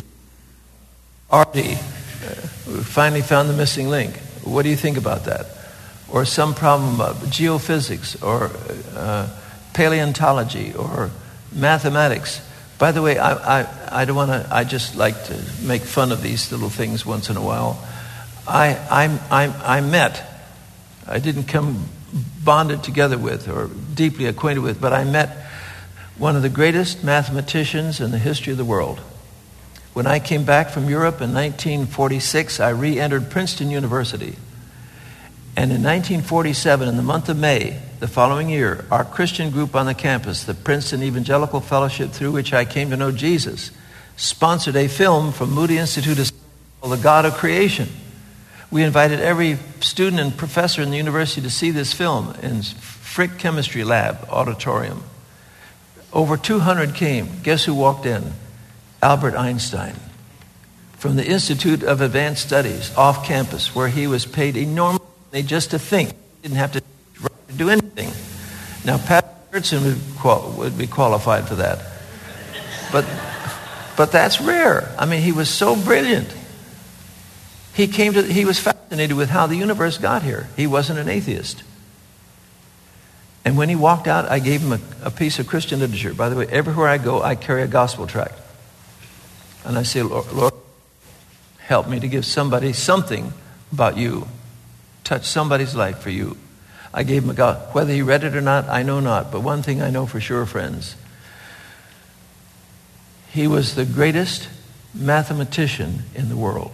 R D, uh, we finally found the missing link. What do you think about that? Or some problem of geophysics or uh, paleontology or mathematics. By the way, I, I, I don't want to, I just like to make fun of these little things once in a while. I, I, I, I met, I didn't come bonded together with or deeply acquainted with, but I met one of the greatest mathematicians in the history of the world. When I came back from Europe in nineteen forty-six, I re-entered Princeton University. And in nineteen forty-seven, in the month of May, the following year, our Christian group on the campus, the Princeton Evangelical Fellowship, through which I came to know Jesus, sponsored a film from Moody Institute of called The God of Creation. We invited every student and professor in the university to see this film in Frick Chemistry Lab auditorium. Over two hundred came. Guess who walked in? Albert Einstein. From the Institute of Advanced Studies, off campus, where he was paid enormous just to think. He didn't have to do anything. Now, Pat Gertson would, qual- would be qualified for that. But, but that's rare. I mean, he was so brilliant. He came to, he was fascinated with how the universe got here. He wasn't an atheist. And when he walked out, I gave him a, a piece of Christian literature. By the way, everywhere I go, I carry a gospel tract. And I say, Lord, Lord, help me to give somebody something about you. Touch somebody's life for you. I gave him a God. Whether he read it or not, I know not. But one thing I know for sure, friends. He was the greatest mathematician in the world.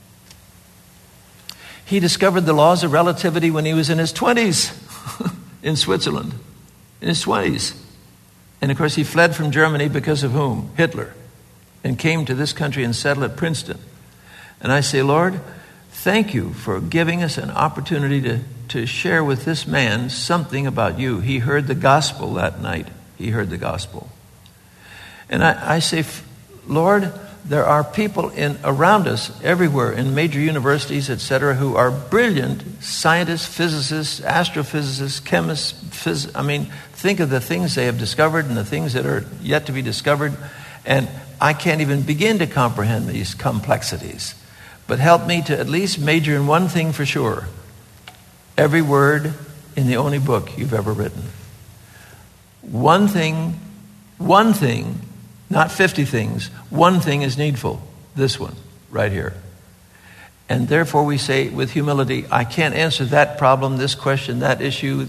He discovered the laws of relativity when he was in his twenties in Switzerland. In his twenties. And of course he fled from Germany because of whom? Hitler. And came to this country and settled at Princeton. And I say, Lord, thank you for giving us an opportunity to, to share with this man something about you. He heard the gospel that night. He heard the gospel. And I, I say, Lord, there are people in around us everywhere in major universities, et cetera, who are brilliant scientists, physicists, astrophysicists, chemists. Phys- I mean, think of the things they have discovered and the things that are yet to be discovered. And I can't even begin to comprehend these complexities. But help me to at least major in one thing for sure. Every word in the only book you've ever written. One thing, one thing, not fifty things, one thing is needful. This one, right here. And therefore we say with humility, I can't answer that problem, this question, that issue.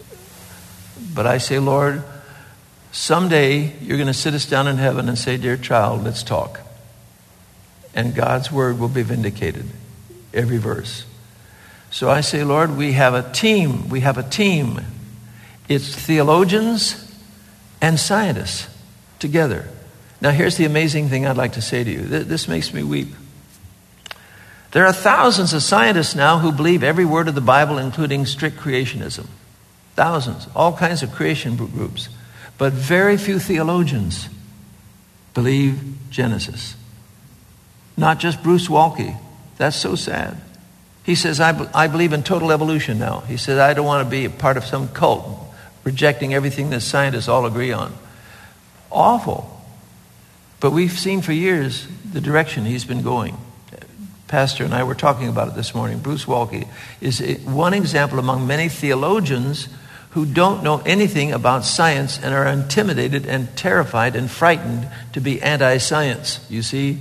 But I say, Lord, someday you're going to sit us down in heaven and say, dear child, let's talk. And God's word will be vindicated, every verse. So I say, Lord, we have a team. We have a team. It's theologians and scientists together. Now, here's the amazing thing I'd like to say to you. This makes me weep. There are thousands of scientists now who believe every word of the Bible, including strict creationism. Thousands, all kinds of creation groups. But very few theologians believe Genesis. Not just Bruce Waltke. That's so sad. He says, I, be- I believe in total evolution now. He says, I don't want to be a part of some cult rejecting everything that scientists all agree on. Awful. But we've seen for years the direction he's been going. Pastor and I were talking about it this morning. Bruce Waltke is one example among many theologians who don't know anything about science and are intimidated and terrified and frightened to be anti-science, you see,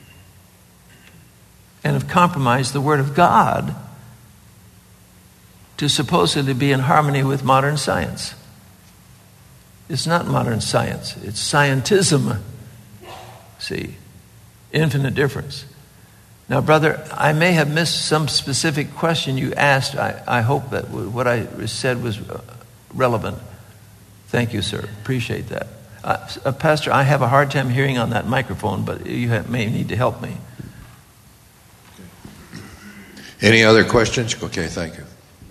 and have compromised the Word of God to supposedly be in harmony with modern science. It's not modern science, it's scientism. See, infinite difference. Now, brother, I may have missed some specific question you asked. I, I hope that what I said was relevant. Thank you, sir. Appreciate that. Uh, uh, Pastor, I have a hard time hearing on that microphone, but you have, may need to help me. Any other questions? Okay, thank you.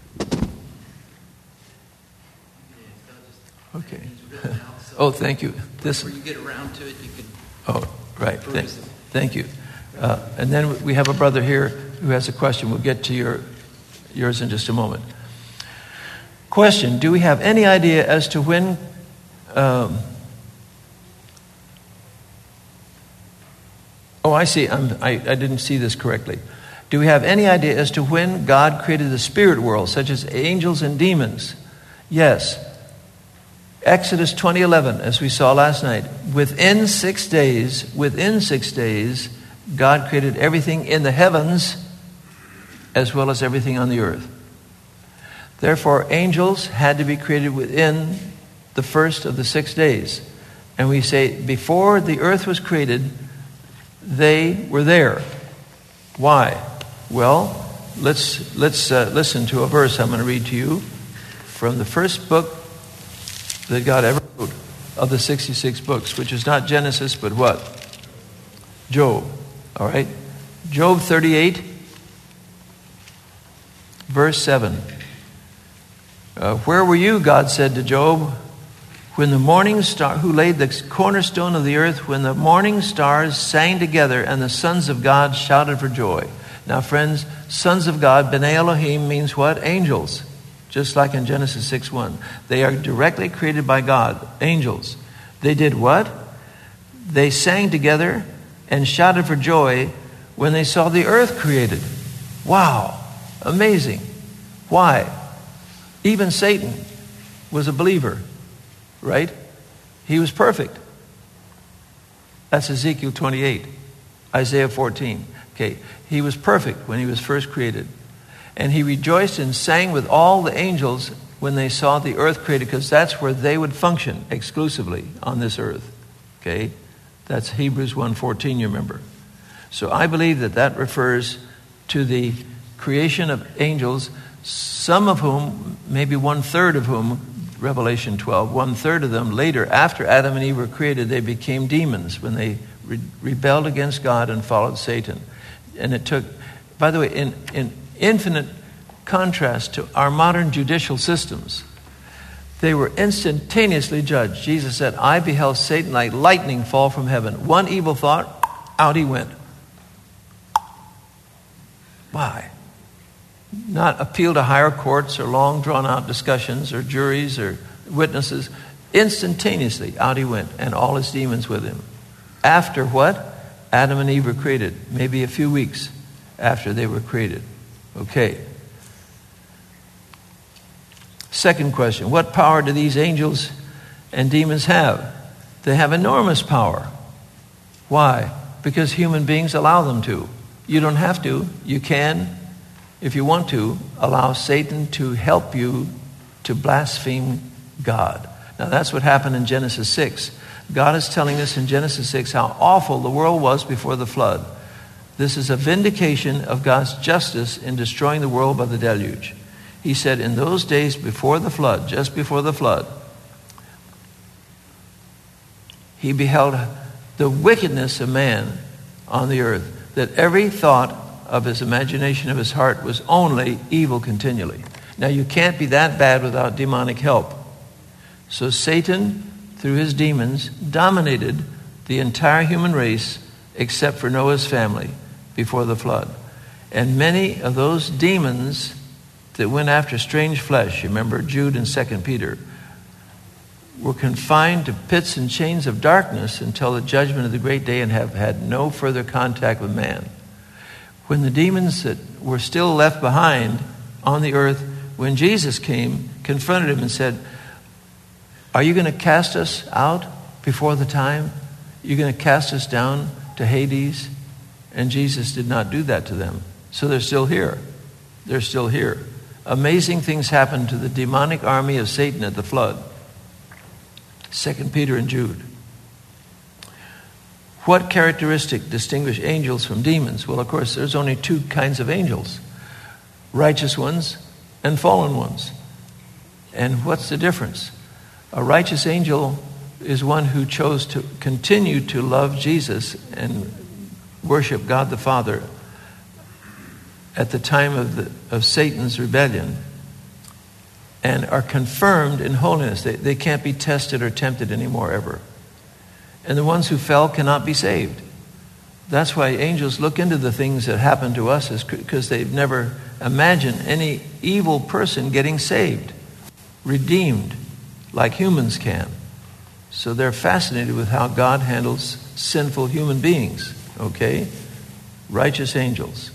Okay. Oh, thank you. This. Before you get around to it, you can. Oh, right. Thank, thank you. Uh, and then we have a brother here who has a question. We'll get to your yours in just a moment. Question: do we have any idea as to when? Um, oh, I see. I'm, I I didn't see this correctly. Do we have any idea as to when God created the spirit world, such as angels and demons? Yes. Exodus twenty eleven, as we saw last night. Within six days, within six days, God created everything in the heavens as well as everything on the earth. Therefore, angels had to be created within the first of the six days. And we say, before the earth was created, they were there. Why? Well, let's let's uh, listen to a verse I'm going to read to you from the first book that God ever wrote of the sixty-six books, which is not Genesis, but what? Job. All right? Job thirty-eight, verse seven. Uh, Where were you, God said to Job, when the morning star, who laid the cornerstone of the earth, when the morning stars sang together and the sons of God shouted for joy? Now, friends, sons of God, B'nai Elohim, means what? Angels. Just like in Genesis six one. They are directly created by God, angels. They did what? They sang together and shouted for joy when they saw the earth created. Wow, amazing. Why? Even Satan was a believer, right? He was perfect. That's Ezekiel twenty-eight, Isaiah fourteen. Okay, he was perfect when he was first created. And he rejoiced and sang with all the angels when they saw the earth created, because that's where they would function exclusively on this earth. Okay? That's Hebrews one fourteen, you remember. So I believe that that refers to the creation of angels, some of whom, maybe one-third of whom, Revelation twelve, one-third of them later, after Adam and Eve were created, they became demons when they re- rebelled against God and followed Satan. And it took, by the way, in, in infinite contrast to our modern judicial systems, they were instantaneously judged. Jesus said, I beheld Satan like lightning fall from heaven. One evil thought, out he went. Why? Not appeal to higher courts or long drawn out discussions or juries or witnesses. Instantaneously, out he went, and all his demons with him. After what? Adam and Eve were created. Maybe a few weeks after they were created. Okay. Second question. What power do these angels and demons have? They have enormous power. Why? Because human beings allow them to. You don't have to. You can, if you want to, allow Satan to help you to blaspheme God. Now that's what happened in Genesis six. God is telling us in Genesis six how awful the world was before the flood. This is a vindication of God's justice in destroying the world by the deluge. He said, in those days before the flood, just before the flood, he beheld the wickedness of man on the earth, that every thought of his imagination of his heart was only evil continually. Now you can't be that bad without demonic help. So Satan, through his demons, dominated the entire human race except for Noah's family before the flood. And many of those demons that went after strange flesh, you remember Jude and Second Peter, were confined to pits and chains of darkness until the judgment of the great day and have had no further contact with man. When the demons that were still left behind on the earth when Jesus came, confronted him and said, are you going to cast us out before the time? You're going to cast us down to Hades? And Jesus did not do that to them. So they're still here. They're still here. Amazing things happened to the demonic army of Satan at the flood. Second Peter and Jude. What characteristic distinguish angels from demons? Well, of course, there's only two kinds of angels. Righteous ones and fallen ones. And what's the difference? A righteous angel is one who chose to continue to love Jesus and worship God the Father at the time of, the, of Satan's rebellion and are confirmed in holiness. They, they can't be tested or tempted anymore ever. And the ones who fell cannot be saved. That's why angels look into the things that happen to us, is because they've never imagined any evil person getting saved, redeemed, like humans can. So they're fascinated with how God handles sinful human beings, okay? Righteous angels.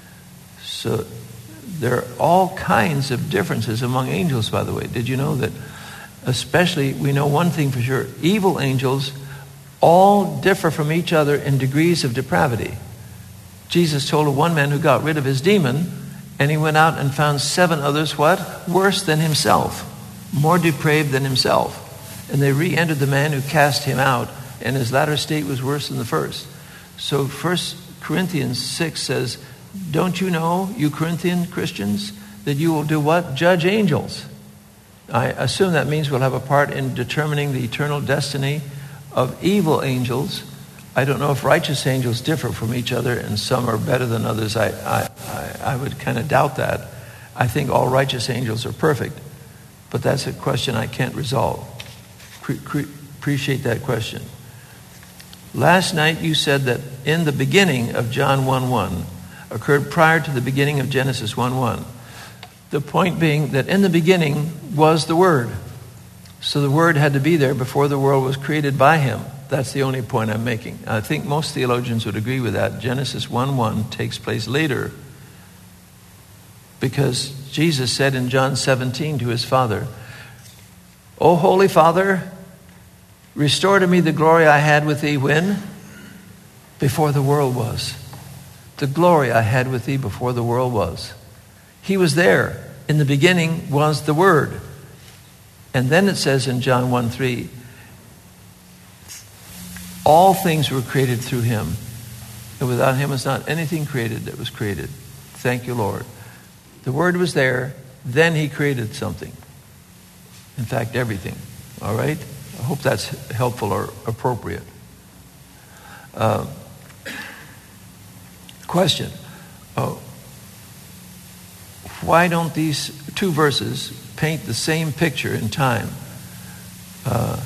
So there are all kinds of differences among angels, by the way. Did you know that? Especially, we know one thing for sure. Evil angels all differ from each other in degrees of depravity. Jesus told of one man who got rid of his demon, and he went out and found seven others, what? Worse than himself. More depraved than himself. And they re-entered the man who cast him out, and his latter state was worse than the first. So First Corinthians six says, don't you know, you Corinthian Christians, that you will do what? Judge angels. I assume that means we'll have a part in determining the eternal destiny of evil angels. I don't know if righteous angels differ from each other and some are better than others. I, I, I, I would kind of doubt that. I think all righteous angels are perfect. But that's a question I can't resolve. Pre- pre- appreciate that question. Last night you said that in the beginning of John one one occurred prior to the beginning of Genesis one one. The point being that in the beginning was the Word. So the Word had to be there before the world was created by Him. That's the only point I'm making. I think most theologians would agree with that. Genesis one one takes place later because Jesus said in John seventeen to His Father, O Holy Father, restore to me the glory I had with Thee when? Before the world was. The glory I had with Thee before the world was. He was there. In the beginning was the Word. And then it says in John one three, all things were created through Him. And without Him was not anything created that was created. Thank you, Lord. The Word was there. Then He created something. In fact, everything. All right? I hope that's helpful or appropriate. Uh, question. Oh, why don't these two verses paint the same picture in time? Uh,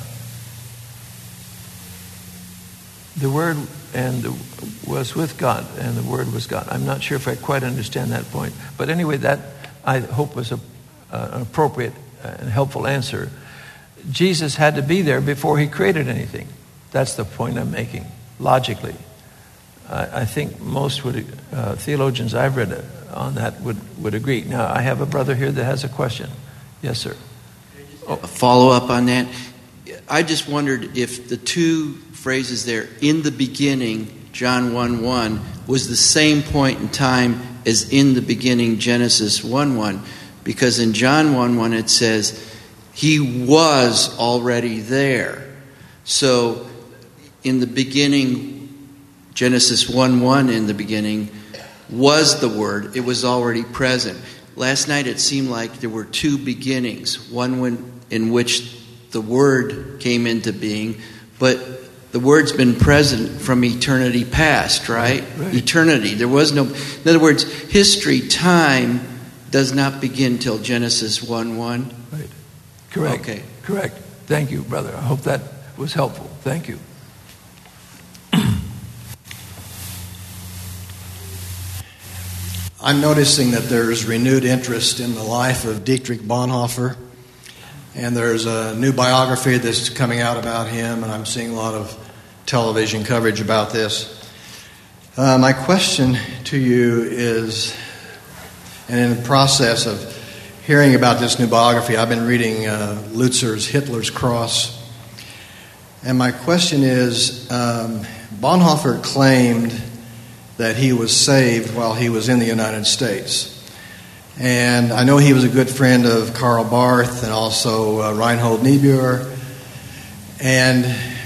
the Word and the, was with God, and the Word was God. I'm not sure if I quite understand that point. But anyway, that I hope was a, uh, an appropriate and helpful answer. Jesus had to be there before He created anything. That's the point I'm making, logically. I, I think most would, uh, theologians I've read on that would, would agree. Now, I have a brother here that has a question. Yes, sir. Oh. A follow-up on that. I just wondered if the two phrases there, in the beginning, John one one, was the same point in time as in the beginning, Genesis one one. Because in John one one it says, He was already there. So in the beginning, Genesis one one in the beginning was the Word. It was already present. Last night it seemed like there were two beginnings. One when, in which the Word came into being, but the Word's been present from eternity past, right? Right. Eternity. There was no... In other words, history, time, does not begin till Genesis one one. Right. Correct. Okay. Correct. Thank you, brother. I hope that was helpful. Thank you. I'm noticing that there's renewed interest in the life of Dietrich Bonhoeffer, and there's a new biography that's coming out about him, and I'm seeing a lot of television coverage about this. Uh, my question to you is, and in the process of hearing about this new biography, I've been reading uh, Lutzer's Hitler's Cross. And my question is, um, Bonhoeffer claimed that he was saved while he was in the United States. And I know he was a good friend of Karl Barth and also uh, Reinhold Niebuhr. And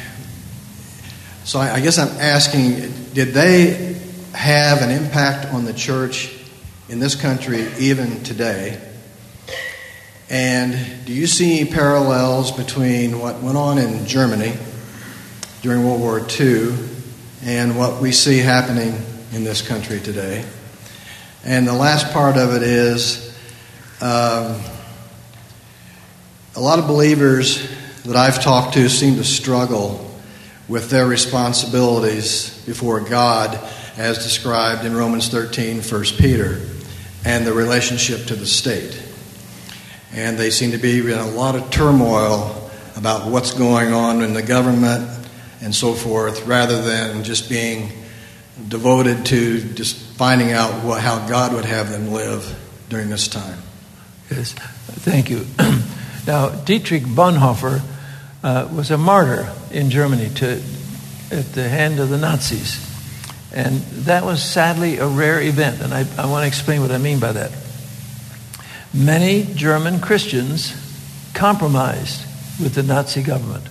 so I, I guess I'm asking, did they have an impact on the church in this country even today? And do you see parallels between what went on in Germany during World War Two and what we see happening in this country today? And the last part of it is, um, a lot of believers that I've talked to seem to struggle with their responsibilities before God as described in Romans thirteen, First Peter, and the relationship to the state. And they seem to be in a lot of turmoil about what's going on in the government and so forth, rather than just being devoted to just finding out what, how God would have them live during this time. Yes, thank you. Now, Dietrich Bonhoeffer uh, was a martyr in Germany to, at the hand of the Nazis. And that was sadly a rare event, and I, I want to explain what I mean by that. Many German Christians compromised with the Nazi government.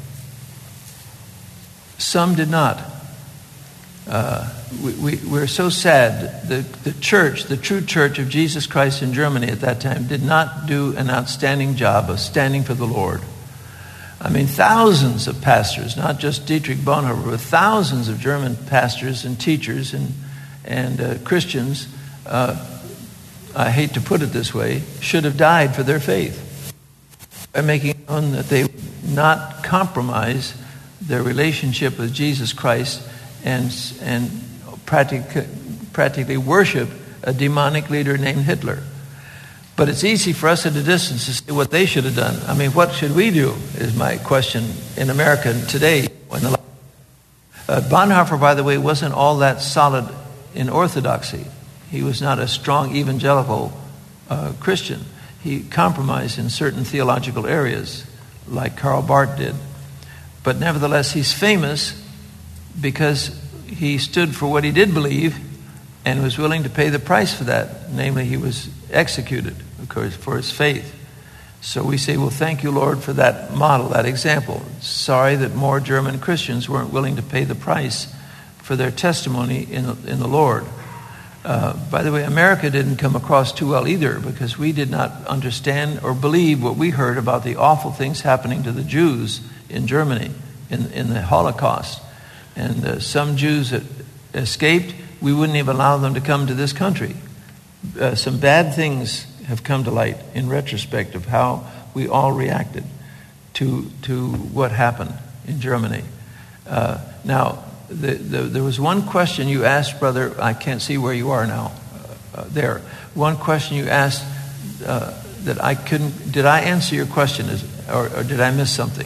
Some did not. Uh, we, we, we're so sad. The, the church, the true church of Jesus Christ in Germany at that time, did not do an outstanding job of standing for the Lord. I mean, thousands of pastors, not just Dietrich Bonhoeffer, but thousands of German pastors and teachers and, and uh, Christians, uh, I hate to put it this way, should have died for their faith by making it known that they would not compromise their relationship with Jesus Christ and and practically, practically worship a demonic leader named Hitler. But it's easy for us at a distance to say what they should have done. I mean, what should we do is my question in America today. When the, uh, Bonhoeffer, by the way, wasn't all that solid in orthodoxy. He was not a strong evangelical uh, Christian. He compromised in certain theological areas, like Karl Barth did. But nevertheless, he's famous because he stood for what he did believe and was willing to pay the price for that. Namely, he was executed, of course, for his faith. So we say, well, thank you, Lord, for that model, that example. Sorry that more German Christians weren't willing to pay the price for their testimony in the, in the Lord. Uh, by the way, America didn't come across too well either, because we did not understand or believe what we heard about the awful things happening to the Jews in Germany in, in the Holocaust. And uh, some Jews that escaped, we wouldn't even allow them to come to this country. Uh, some bad things have come to light in retrospect of how we all reacted to to what happened in Germany. Uh, now, the, the, there was one question you asked, brother. I can't see where you are now. Uh, uh, there, one question you asked uh, that I couldn't. Did I answer your question, is, or, or did I miss something?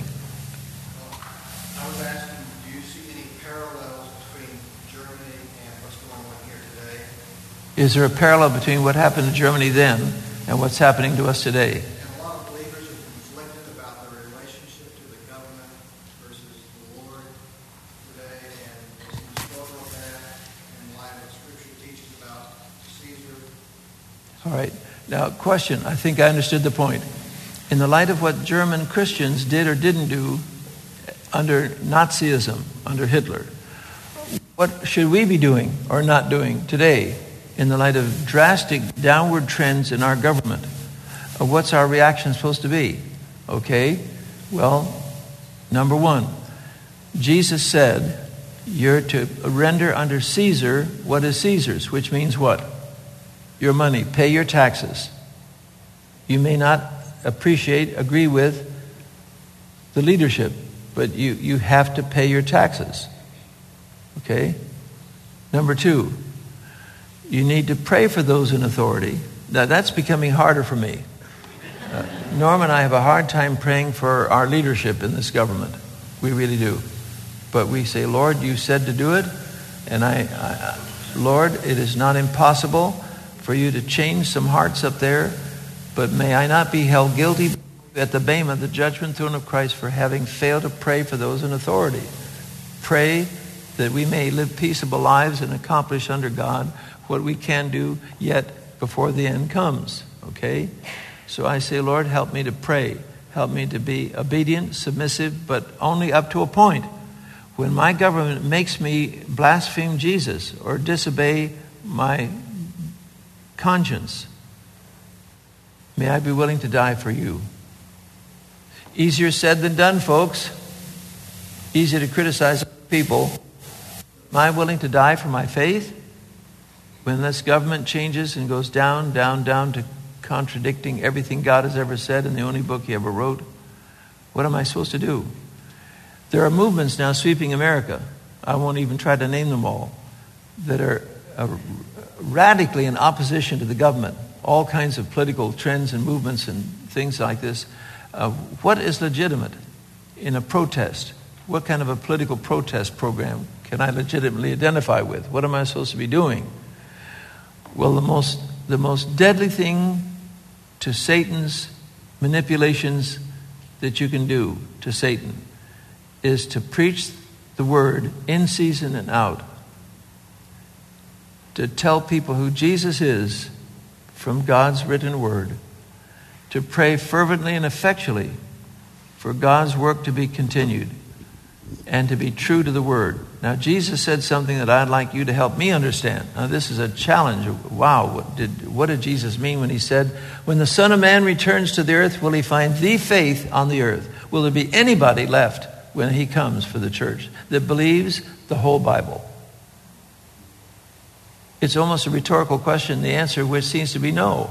I was asking, do you see any parallels between Germany and what's going on here today? Is there a parallel between what happened in Germany then and what's happening to us today? And a lot of believers are conflicted about their relationship to the government versus the Lord today, and they seem to struggle with that in light of Scripture teaches about Caesar. All right. Now, question. I think I understood the point. In the light of what German Christians did or didn't do under Nazism, under Hitler, what should we be doing or not doing today in the light of drastic downward trends in our government? Uh, what's our reaction supposed to be? Okay, well, number one, Jesus said you're to render under Caesar what is Caesar's, which means what? Your money. Pay your taxes. You may not appreciate, agree with the leadership, but you, you have to pay your taxes. Okay? Number two, you need to pray for those in authority. Now, that's becoming harder for me. Uh, Norm and I have a hard time praying for our leadership in this government. We really do. But we say, Lord, you said to do it. And I, I Lord, it is not impossible for you to change some hearts up there But may I not be held guilty at the bema, the judgment throne of Christ, for having failed to pray for those in authority. Pray that we may live peaceable lives and accomplish under God what we can do yet before the end comes. Okay? So I say, Lord, help me to pray. Help me to be obedient, submissive, but only up to a point. When my government makes me blaspheme Jesus or disobey my conscience, may I be willing to die for you. Easier said than done, folks. Easy to criticize people. Am I willing to die for my faith? When this government changes and goes down, down, down to contradicting everything God has ever said in the only book he ever wrote, what am I supposed to do? There are movements now sweeping America. I won't even try to name them all, that are uh, radically in opposition to the government. All kinds of political trends and movements and things like this. Uh, what is legitimate in a protest? What kind of a political protest program can I legitimately identify with? What am I supposed to be doing? Well, the most the most deadly thing to Satan's manipulations that you can do to Satan is to preach the word in season and out. To tell people who Jesus is from God's written word. To pray fervently and effectually for God's work to be continued and to be true to the word. Now, Jesus said something that I'd like you to help me understand. Now, this is a challenge. Wow, what did, what did Jesus mean when he said, when the Son of Man returns to the earth, will he find the faith on the earth? Will there be anybody left when he comes for the church that believes the whole Bible? It's almost a rhetorical question, the answer which seems to be no.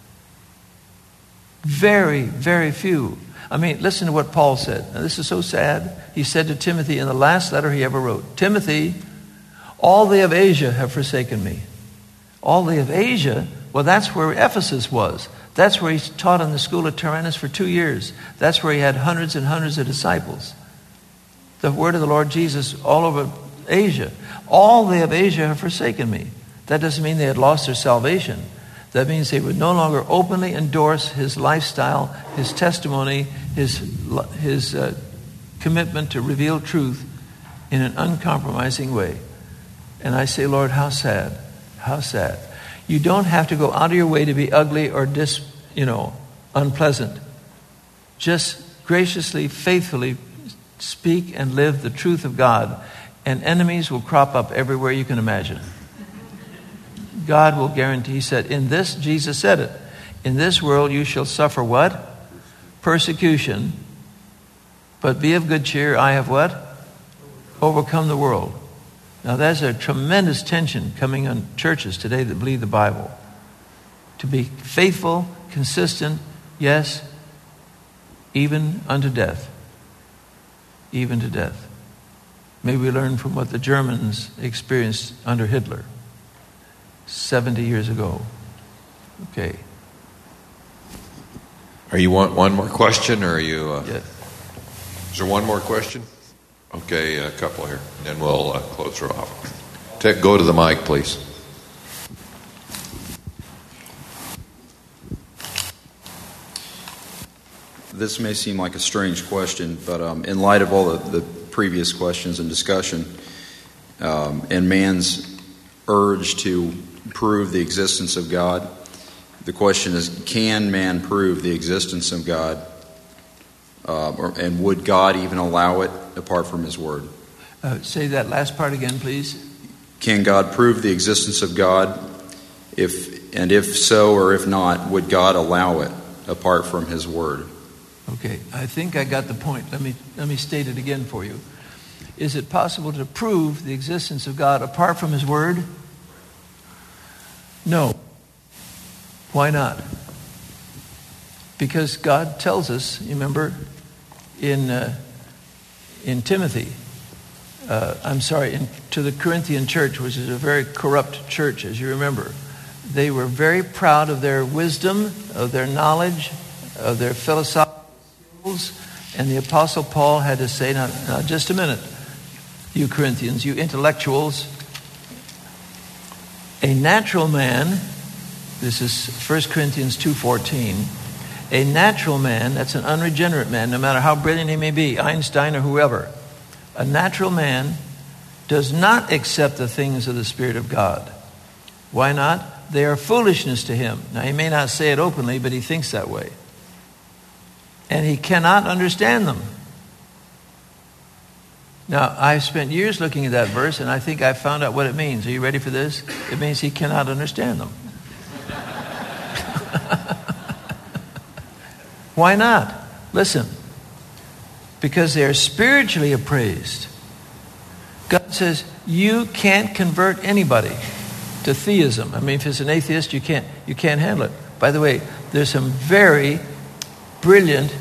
Very, very few. I mean, listen to what Paul said. Now, this is so sad. He said to Timothy in the last letter he ever wrote, Timothy, all they of Asia have forsaken me. All they of Asia, well, that's where Ephesus was. That's where he taught in the school of Tyrannus for two years. That's where he had hundreds and hundreds of disciples. The word of the Lord Jesus all over Asia. All they of Asia have forsaken me. That doesn't mean they had lost their salvation. That means they would no longer openly endorse his lifestyle, his testimony, his, his uh, commitment to reveal truth in an uncompromising way. And I say, Lord, how sad, how sad. You don't have to go out of your way to be ugly or dis, you know, unpleasant. Just graciously, faithfully speak and live the truth of God, and enemies will crop up everywhere you can imagine. God will guarantee, he said, in this, Jesus said it, in this world you shall suffer what? Persecution. But be of good cheer, I have what? Overcome the world. Now there's a tremendous tension coming on churches today that believe the Bible. To be faithful, consistent, yes, even unto death. Even to death. May we learn from what the Germans experienced under Hitler. seventy years ago. Okay. Are you want one more question, or are you? Uh, yes. Is there one more question? Okay, a couple here, and then we'll uh, close her off. Take, go to the mic, please. This may seem like a strange question, but um, in light of all the, the previous questions and discussion, um, and man's urge to prove the existence of God, the question is, can man prove the existence of God? Uh, or, and would God even allow it apart from his word? Uh, say that last part again, please. Can God prove the existence of God? If and if so, or if not, would God allow it apart from his word? Okay, I think I got the point. Let me let me state it again for you. Is it possible to prove the existence of God apart from his word? No. Why not? Because God tells us, you remember, in uh, in Timothy, uh, I'm sorry, in, to the Corinthian church, which is a very corrupt church, as you remember. They were very proud of their wisdom, of their knowledge, of their philosophical skills, and the Apostle Paul had to say, now, now just a minute, you Corinthians, you intellectuals, a natural man This is First Corinthians two fourteen. A natural man, that's an unregenerate man, no matter how brilliant he may be, Einstein or whoever, a natural man does not accept the things of the Spirit of God. Why not? They are foolishness to him. Now, he may not say it openly, but he thinks that way. And he cannot understand them. Now, I've spent years looking at that verse, and I think I found out what it means. Are you ready for this? It means he cannot understand them. Why not? Listen. Because they are spiritually appraised. God says you can't convert anybody to theism. I mean, if it's an atheist, you can't you can't handle it. By the way, there's some very brilliant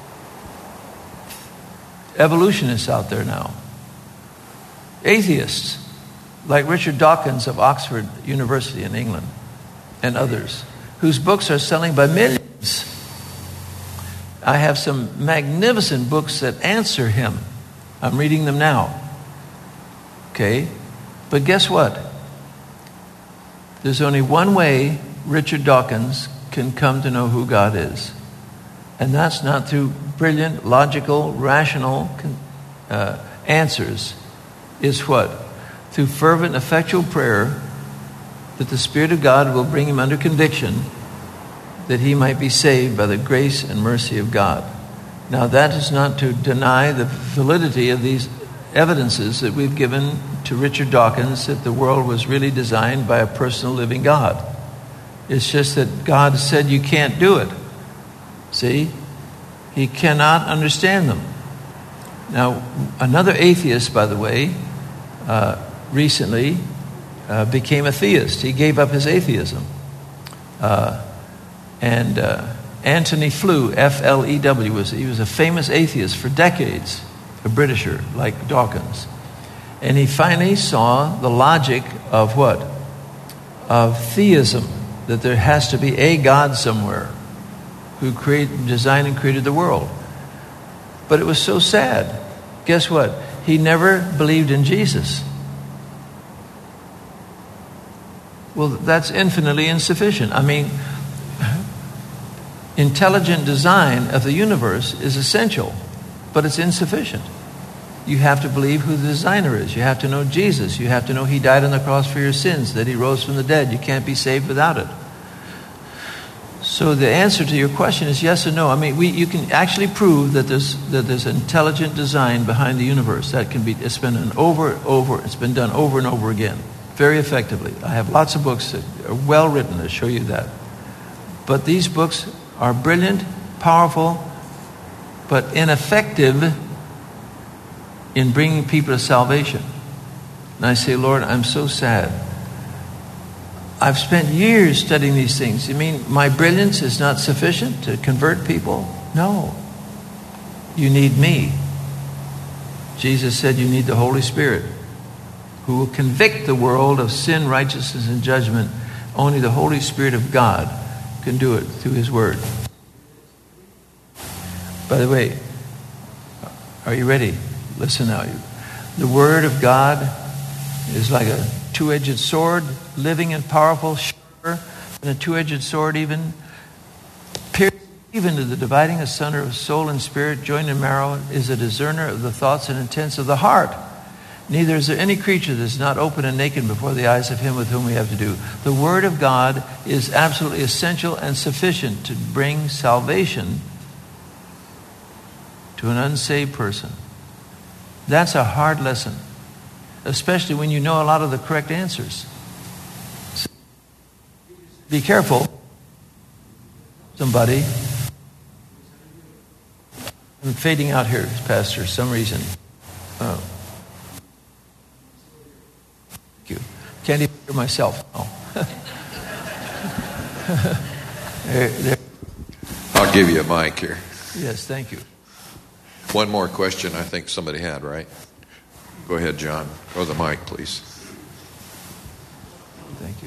evolutionists out there now. Atheists, like Richard Dawkins of Oxford University in England and others, whose books are selling by millions. I have some magnificent books that answer him. I'm reading them now. Okay? But guess what? There's only one way Richard Dawkins can come to know who God is. And that's not through brilliant, logical, rational uh, answers. Is what? Through fervent, effectual prayer that the Spirit of God will bring him under conviction that he might be saved by the grace and mercy of God. Now, that is not to deny the validity of these evidences that we've given to Richard Dawkins that the world was really designed by a personal living God. It's just that God said you can't do it. See? He cannot understand them. Now, another atheist, by the way, uh, recently uh, became a theist. He gave up his atheism. Uh, and uh, Anthony Flew, F L E W, was he was a famous atheist for decades, a Britisher like Dawkins. And he finally saw the logic of what? Of theism, that there has to be a God somewhere who created, designed and created the world. But it was so sad. Guess what? He never believed in Jesus. Well, that's infinitely insufficient. I mean, intelligent design of the universe is essential, but it's insufficient. You have to believe who the designer is. You have to know Jesus. You have to know he died on the cross for your sins, that he rose from the dead. You can't be saved without it. So the answer to your question is yes or no. I mean, we, you can actually prove that there's that there's intelligent design behind the universe. That can be. It's been done over, over. It's been done over and over again, very effectively. I have lots of books that are well written that show you that. But these books are brilliant, powerful, but ineffective in bringing people to salvation. And I say, Lord, I'm so sad. I've spent years studying these things. You mean my brilliance is not sufficient to convert people? No. You need me. Jesus said you need the Holy Spirit who will convict the world of sin, righteousness, and judgment. Only the Holy Spirit of God can do it through his word. By the way, are you ready? Listen now. The word of God is like a two-edged sword, living and powerful, sharper than a two-edged sword even, piercing even to the dividing asunder of soul and spirit, joined in marrow, is a discerner of the thoughts and intents of the heart. Neither is there any creature that is not open and naked before the eyes of him with whom we have to do. The word of God is absolutely essential and sufficient to bring salvation to an unsaved person. That's a hard lesson, especially when you know a lot of the correct answers. So be careful. Somebody. I'm fading out here, Pastor, for some reason. Oh. Thank you. Can't even hear myself. Oh. there, there. I'll give you a mic here. Yes, thank you. One more question I think somebody had, right? Go ahead, John. Go to the mic, please. Thank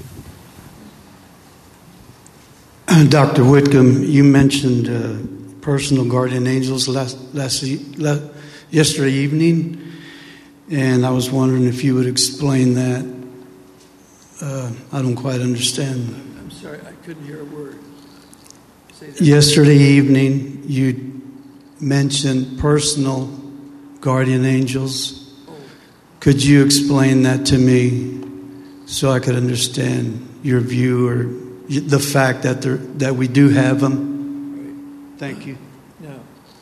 you. Doctor Whitcomb, you mentioned uh, personal guardian angels last, last, last yesterday evening, and I was wondering if you would explain that. Uh, I don't quite understand. I'm sorry. sorry, I couldn't hear a word. Say that. Yesterday evening, you mentioned personal guardian angels. Could you explain that to me so I could understand your view or the fact that there, that we do have them? Thank you. No.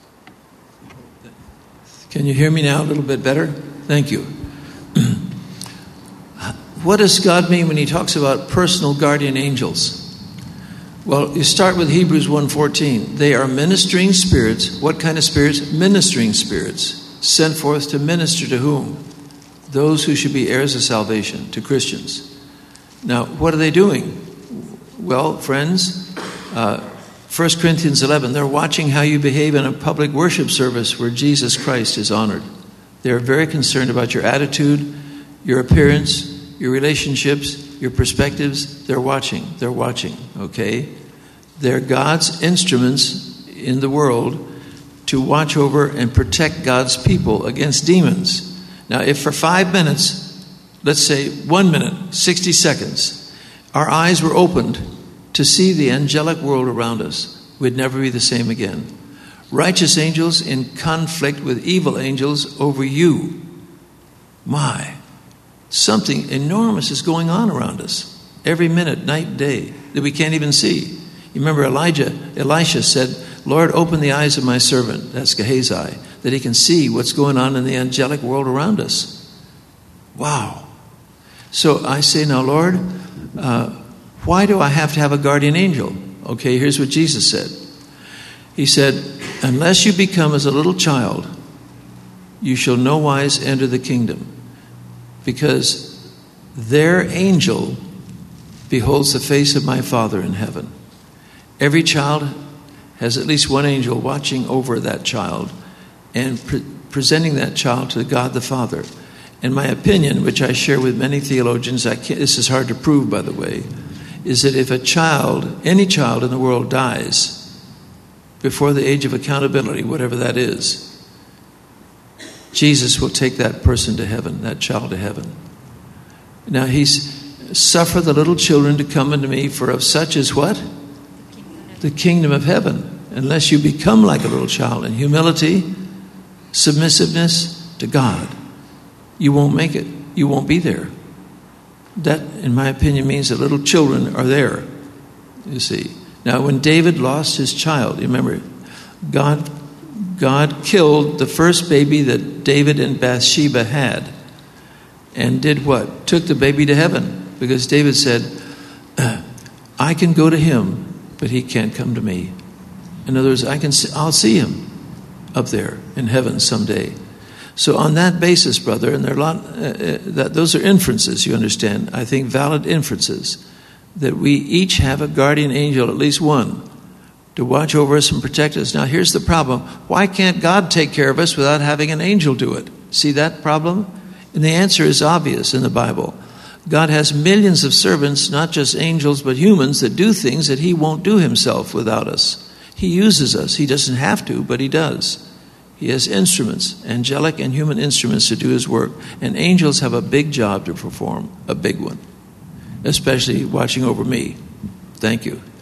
Can you hear me now a little bit better? Thank you. What does God mean when he talks about personal guardian angels? Well, you start with Hebrews one fourteen. They are ministering spirits. What kind of spirits? Ministering spirits. Sent forth to minister to whom? Those who should be heirs of salvation, to Christians. Now, what are they doing? Well, friends, uh, First Corinthians eleven, they're watching how you behave in a public worship service where Jesus Christ is honored. They're very concerned about your attitude, your appearance, your relationships, your perspectives. They're watching. They're watching, okay? They're God's instruments in the world to watch over and protect God's people against demons. Now, if for five minutes, let's say one minute, sixty seconds, our eyes were opened to see the angelic world around us, we'd never be the same again. Righteous angels in conflict with evil angels over you. My, something enormous is going on around us every minute, night and day, that we can't even see. You remember Elijah, Elisha said, Lord, open the eyes of my servant, that's Gehazi, that he can see what's going on in the angelic world around us. Wow. So I say, now, Lord, uh, why do I have to have a guardian angel? Okay, here's what Jesus said. He said, unless you become as a little child, you shall no wise enter the kingdom, because their angel beholds the face of my Father in heaven. Every child has at least one angel watching over that child and pre- presenting that child to God the Father. And my opinion, which I share with many theologians, I can't, this is hard to prove, by the way, is that if a child, any child in the world dies before the age of accountability, whatever that is, Jesus will take that person to heaven, that child to heaven. Now he's, suffer the little children to come unto me, for of such is what? The kingdom of heaven. Unless you become like a little child in humility, submissiveness to God, you won't make it. You won't be there. That, in my opinion, means that little children are there, you see. Now, when David lost his child, you remember, God, God killed the first baby that David and Bathsheba had, and did what? Took the baby to heaven, because David said, I can go to him, but he can't come to me. In other words, I can see, I'll see him up there in heaven someday. So on that basis, brother, and there are a lot, uh, that those are inferences, you understand, I think valid inferences, that we each have a guardian angel, at least one, to watch over us and protect us. Now here's the problem. Why can't God take care of us without having an angel do it? See that problem? And the answer is obvious in the Bible. God has millions of servants, not just angels, but humans, that do things that he won't do himself without us. He uses us. He doesn't have to, but he does. He has instruments, angelic and human instruments to do his work. And angels have a big job to perform, a big one, especially watching over me. Thank you.